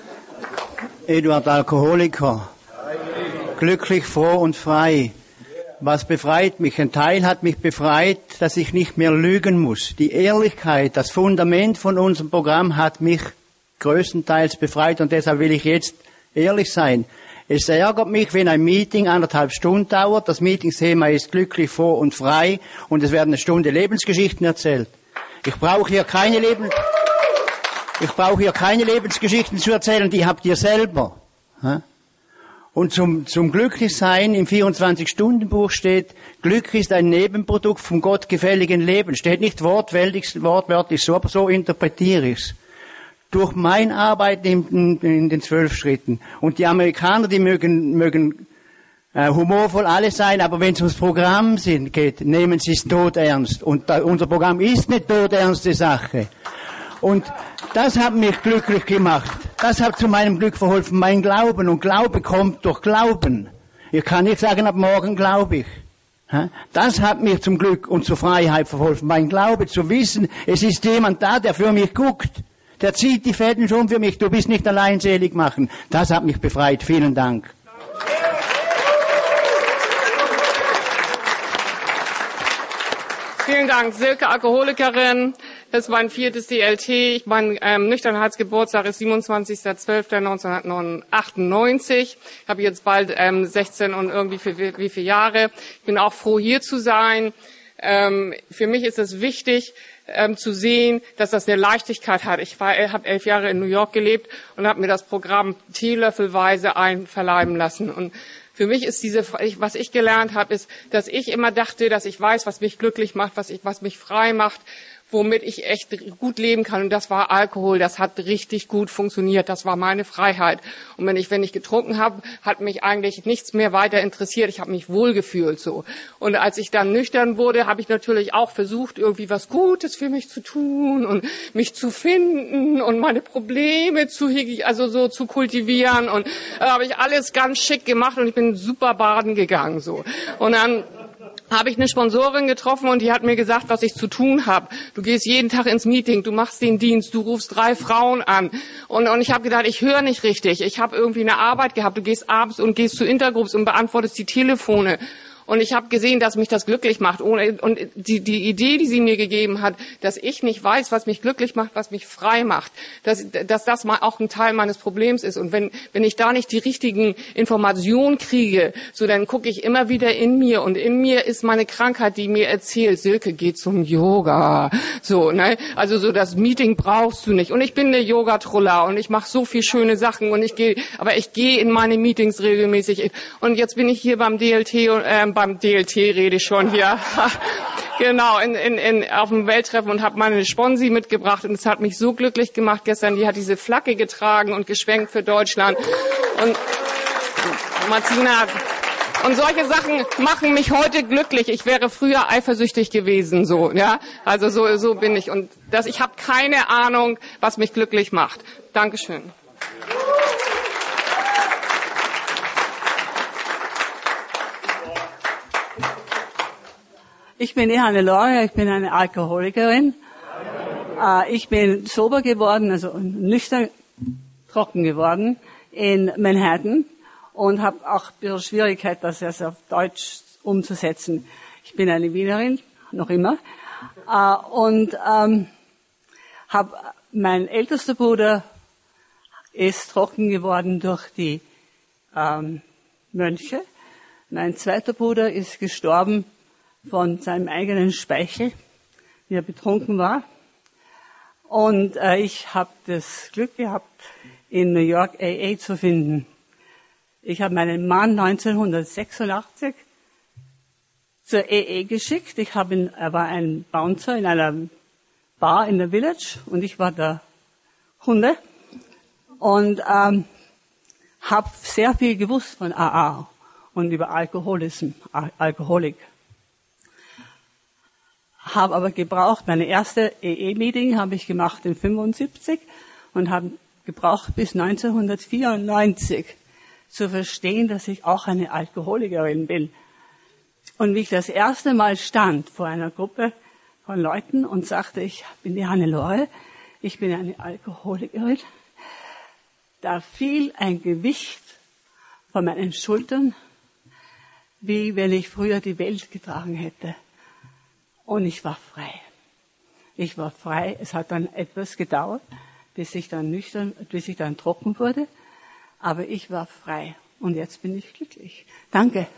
Speaker 11: Eduard Alkoholiker, glücklich, froh und frei. Was befreit mich? Ein Teil hat mich befreit, dass ich nicht mehr lügen muss. Die Ehrlichkeit, das Fundament von unserem Programm hat mich größtenteils befreit und deshalb will ich jetzt ehrlich sein. Es ärgert mich, wenn ein Meeting 1,5 Stunden dauert. Das Meetingsthema ist glücklich, froh und frei und es werden eine Stunde Lebensgeschichten erzählt. Ich brauche hier keine Lebensgeschichten zu erzählen, die habt ihr selber. Und zum Glücklichsein im 24-Stunden-Buch steht, Glück ist ein Nebenprodukt vom gottgefälligen Leben. Steht nicht wortwörtlich so, aber so interpretiere ich's. Durch mein Arbeiten in den 12 Schritten. Und die Amerikaner, die mögen humorvoll alle sein, aber wenn es ums Programm geht, nehmen sie es todernst. Und unser Programm ist eine todernste Sache. Und das hat mich glücklich gemacht. Das hat zu meinem Glück verholfen, mein Glauben. Und Glaube kommt durch Glauben. Ich kann nicht sagen, ab morgen glaube ich. Das hat mir zum Glück und zur Freiheit verholfen. Mein Glaube, zu wissen, es ist jemand da, der für mich guckt. Der zieht die Fäden schon für mich. Du bist nicht allein selig machen. Das hat mich befreit. Vielen Dank.
Speaker 12: Vielen Dank. Silke, Alkoholikerin. Das ist mein 4. DLT. Mein Nüchternheitsgeburtstag ist 27.12.1998. Ich habe jetzt bald 16 und irgendwie wie viele Jahre. Ich bin auch froh, hier zu sein. Für mich ist es wichtig, zu sehen, dass das eine Leichtigkeit hat. Ich habe 11 Jahre in New York gelebt und habe mir das Programm teelöffelweise einverleiben lassen. Und für mich ist was ich gelernt habe, ist, dass ich immer dachte, dass ich weiß, was mich glücklich macht, was mich frei macht, womit ich echt gut leben kann. Und das war Alkohol. Das hat richtig gut funktioniert. Das war meine Freiheit. Und wenn ich getrunken habe, hat mich eigentlich nichts mehr weiter interessiert. Ich habe mich wohlgefühlt so. Und als ich dann nüchtern wurde, habe ich natürlich auch versucht, irgendwie was Gutes für mich zu tun und mich zu finden und meine Probleme zu kultivieren. Und habe ich alles ganz schick gemacht und ich bin super baden gegangen so. Und dann habe ich eine Sponsorin getroffen und die hat mir gesagt, was ich zu tun habe. Du gehst jeden Tag ins Meeting, du machst den Dienst, du rufst 3 Frauen an. Und ich habe gedacht, ich höre nicht richtig. Ich habe irgendwie eine Arbeit gehabt. Du gehst abends und gehst zu Intergroups und beantwortest die Telefone. Und ich habe gesehen, dass mich das glücklich macht. Und die Idee, die sie mir gegeben hat, dass ich nicht weiß, was mich glücklich macht, was mich frei macht, dass das mal auch ein Teil meines Problems ist. Und wenn ich da nicht die richtigen Informationen kriege, so dann gucke ich immer wieder in mir. Und in mir ist meine Krankheit, die mir erzählt, Silke, geh zum Yoga. So, ne? Also so das Meeting brauchst du nicht. Und ich bin eine Yoga-Truller und ich mache so viel schöne Sachen und ich gehe in meine Meetings regelmäßig. Und jetzt bin ich hier beim DLT beim DLT rede ich schon hier. Genau, auf dem Welttreffen und habe meine Sponsi mitgebracht und es hat mich so glücklich gemacht gestern. Die hat diese Flagge getragen und geschwenkt für Deutschland. Und Martina, und solche Sachen machen mich heute glücklich. Ich wäre früher eifersüchtig gewesen, so, ja. Also so bin ich und ich habe keine Ahnung, was mich glücklich macht. Dankeschön.
Speaker 13: Ich bin die Hannelore, ich bin eine Alkoholikerin. Ich bin sober geworden, also nüchtern trocken geworden in Manhattan und habe auch ein bisschen Schwierigkeit, das jetzt auf Deutsch umzusetzen. Ich bin eine Wienerin, noch immer, und mein ältester Bruder ist trocken geworden durch die Mönche. Mein zweiter Bruder ist gestorben von seinem eigenen Speichel, wie er betrunken war. Und ich habe das Glück gehabt, in New York AA zu finden. Ich habe meinen Mann 1986 zur AA geschickt. Er war ein Bouncer in einer Bar in der Village und ich war der Kunde und habe sehr viel gewusst von AA und über Alkoholik. Habe aber gebraucht, meine erste EE-Meeting habe ich gemacht in 75 und habe gebraucht bis 1994 zu verstehen, dass ich auch eine Alkoholikerin bin. Und wie ich das erste Mal stand vor einer Gruppe von Leuten und sagte, ich bin die Hannelore, ich bin eine Alkoholikerin, da fiel ein Gewicht von meinen Schultern, wie wenn ich früher die Welt getragen hätte. Und ich war frei. Ich war frei. Es hat dann etwas gedauert, bis ich dann trocken wurde. Aber ich war frei. Und jetzt bin ich glücklich. Danke.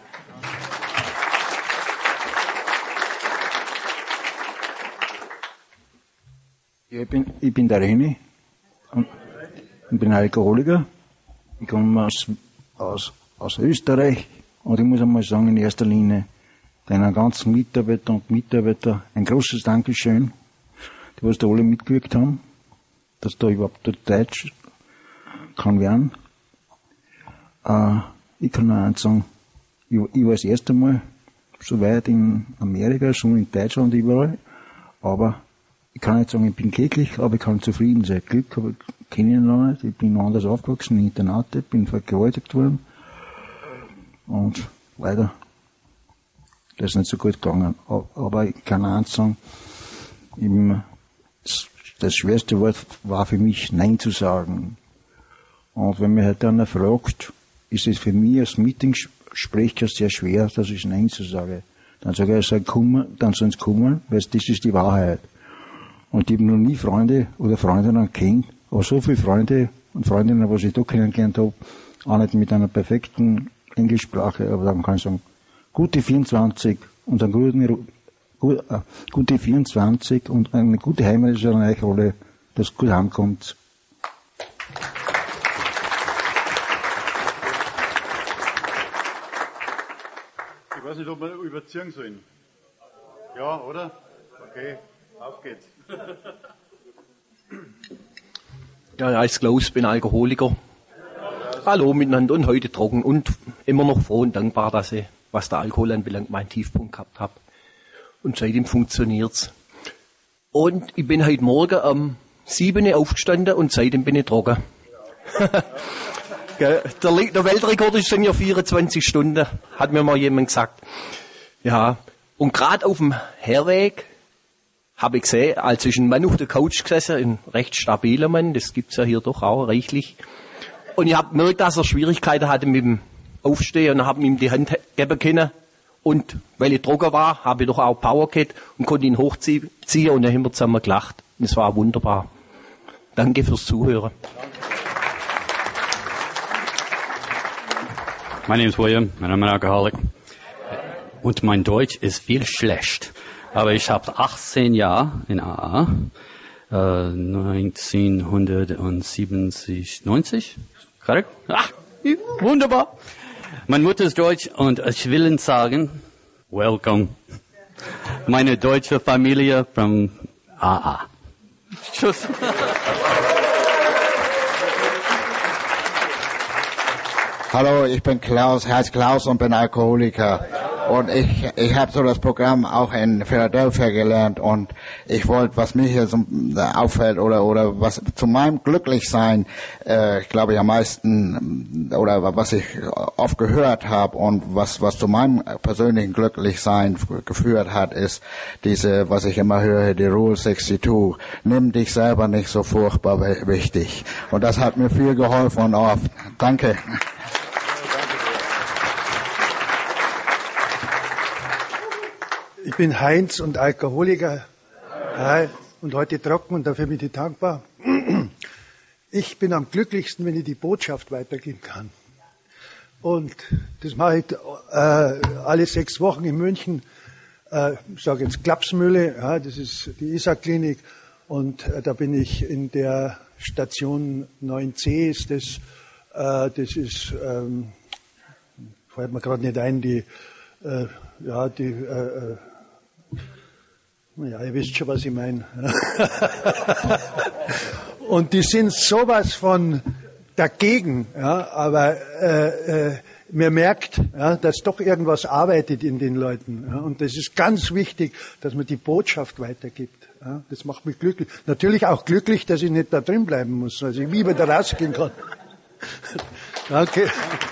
Speaker 14: Ja, ich bin der René und ich bin Alkoholiker. Ich komme aus Österreich und ich muss einmal sagen, in erster Linie deinen ganzen Mitarbeiter und Mitarbeiter ein großes Dankeschön, die was da alle mitgewirkt haben, dass da überhaupt der Deutsch kann werden. Ich kann auch eins sagen, ich war das erste Mal so weit in Amerika, schon in Deutschland überall, aber ich kann nicht sagen, ich bin glücklich, aber ich kann zufrieden sein. Glück habe ich kenne ich bin anders aufgewachsen, in Internate, bin vergewaltigt worden und leider, das ist nicht so gut gegangen. Aber ich kann eins sagen, das schwerste Wort war für mich, Nein zu sagen. Und wenn mich halt einer fragt, ist es für mich als Meetingsprecher sehr schwer, dass ich Nein zu sagen. Dann sage ich, dann sollen sie kommen, weil das ist die Wahrheit. Und ich habe noch nie Freunde oder Freundinnen kennt, aber so viele Freunde und Freundinnen, was ich da kennengelernt habe, auch nicht mit einer perfekten Englischsprache, aber dann kann ich sagen, gute 24 und gute 24 und eine gute Heimat ist an euch alle, dass gut heimkommt.
Speaker 2: Ich weiß nicht, ob wir überziehen sollen. Ja, oder? Okay, auf geht's.
Speaker 15: Ja, ich heiße Klaus, bin Alkoholiker. Hallo miteinander und heute trocken und immer noch froh und dankbar, dass ich, was der Alkohol anbelangt, meinen Tiefpunkt gehabt habe. Und seitdem funktioniert's. Und ich bin heute Morgen um 7 Uhr aufgestanden und seitdem bin ich trocken. Der Weltrekord sind ja 24 Stunden, hat mir mal jemand gesagt. Ja, und gerade auf dem Herweg habe ich gesehen, als ist ein Mann auf der Couch gesessen, ein recht stabiler Mann, das gibt's ja hier doch auch reichlich. Und ich habe gemerkt, dass er Schwierigkeiten hatte mit dem Aufstehen und habe ihm die Hand geben können. Und weil ich trocken war, habe ich doch auch Power gehabt und konnte ihn hochziehen und dann haben wir zusammen gelacht. Und es war wunderbar. Danke fürs Zuhören.
Speaker 16: My name is William and I'm an alcoholic. Und mein Deutsch ist viel schlecht. Aber ich habe 18 Jahre in AA, 1970, 90, korrekt? Ach, wunderbar. Meine Mutter ist Deutsch und ich will Ihnen sagen, welcome. Meine deutsche Familie from AA. Tschüss.
Speaker 7: Hallo, ich bin Klaus, heiße Klaus und bin Alkoholiker. Und ich habe so das Programm auch in Philadelphia gelernt und ich wollte, was mir hier so auffällt oder was zu meinem Glücklichsein, ich glaube ich am meisten oder was ich oft gehört habe und was zu meinem persönlichen Glücklichsein geführt hat, ist diese, was ich immer höre, die Rule 62. Nimm dich selber nicht so furchtbar wichtig. Und das hat mir viel geholfen und oft. Danke.
Speaker 17: Ich bin Heinz und Alkoholiker und heute trocken und dafür bin ich dankbar. Ich bin am glücklichsten, wenn ich die Botschaft weitergeben kann. Und das mache ich alle 6 Wochen in München. Ich sage jetzt Klapsmühle, ja, das ist die Isar-Klinik. Und da bin ich in der Station 9C. Ist das ist, fällt mir gerade nicht ein, ja, ihr wisst schon, was ich meine. Und die sind sowas von dagegen, ja, aber man merkt, ja, dass doch irgendwas arbeitet in den Leuten. Ja, und das ist ganz wichtig, dass man die Botschaft weitergibt. Ja, das macht mich glücklich. Natürlich auch glücklich, dass ich nicht da drin bleiben muss, also ich lieber da rausgehen kann. Danke.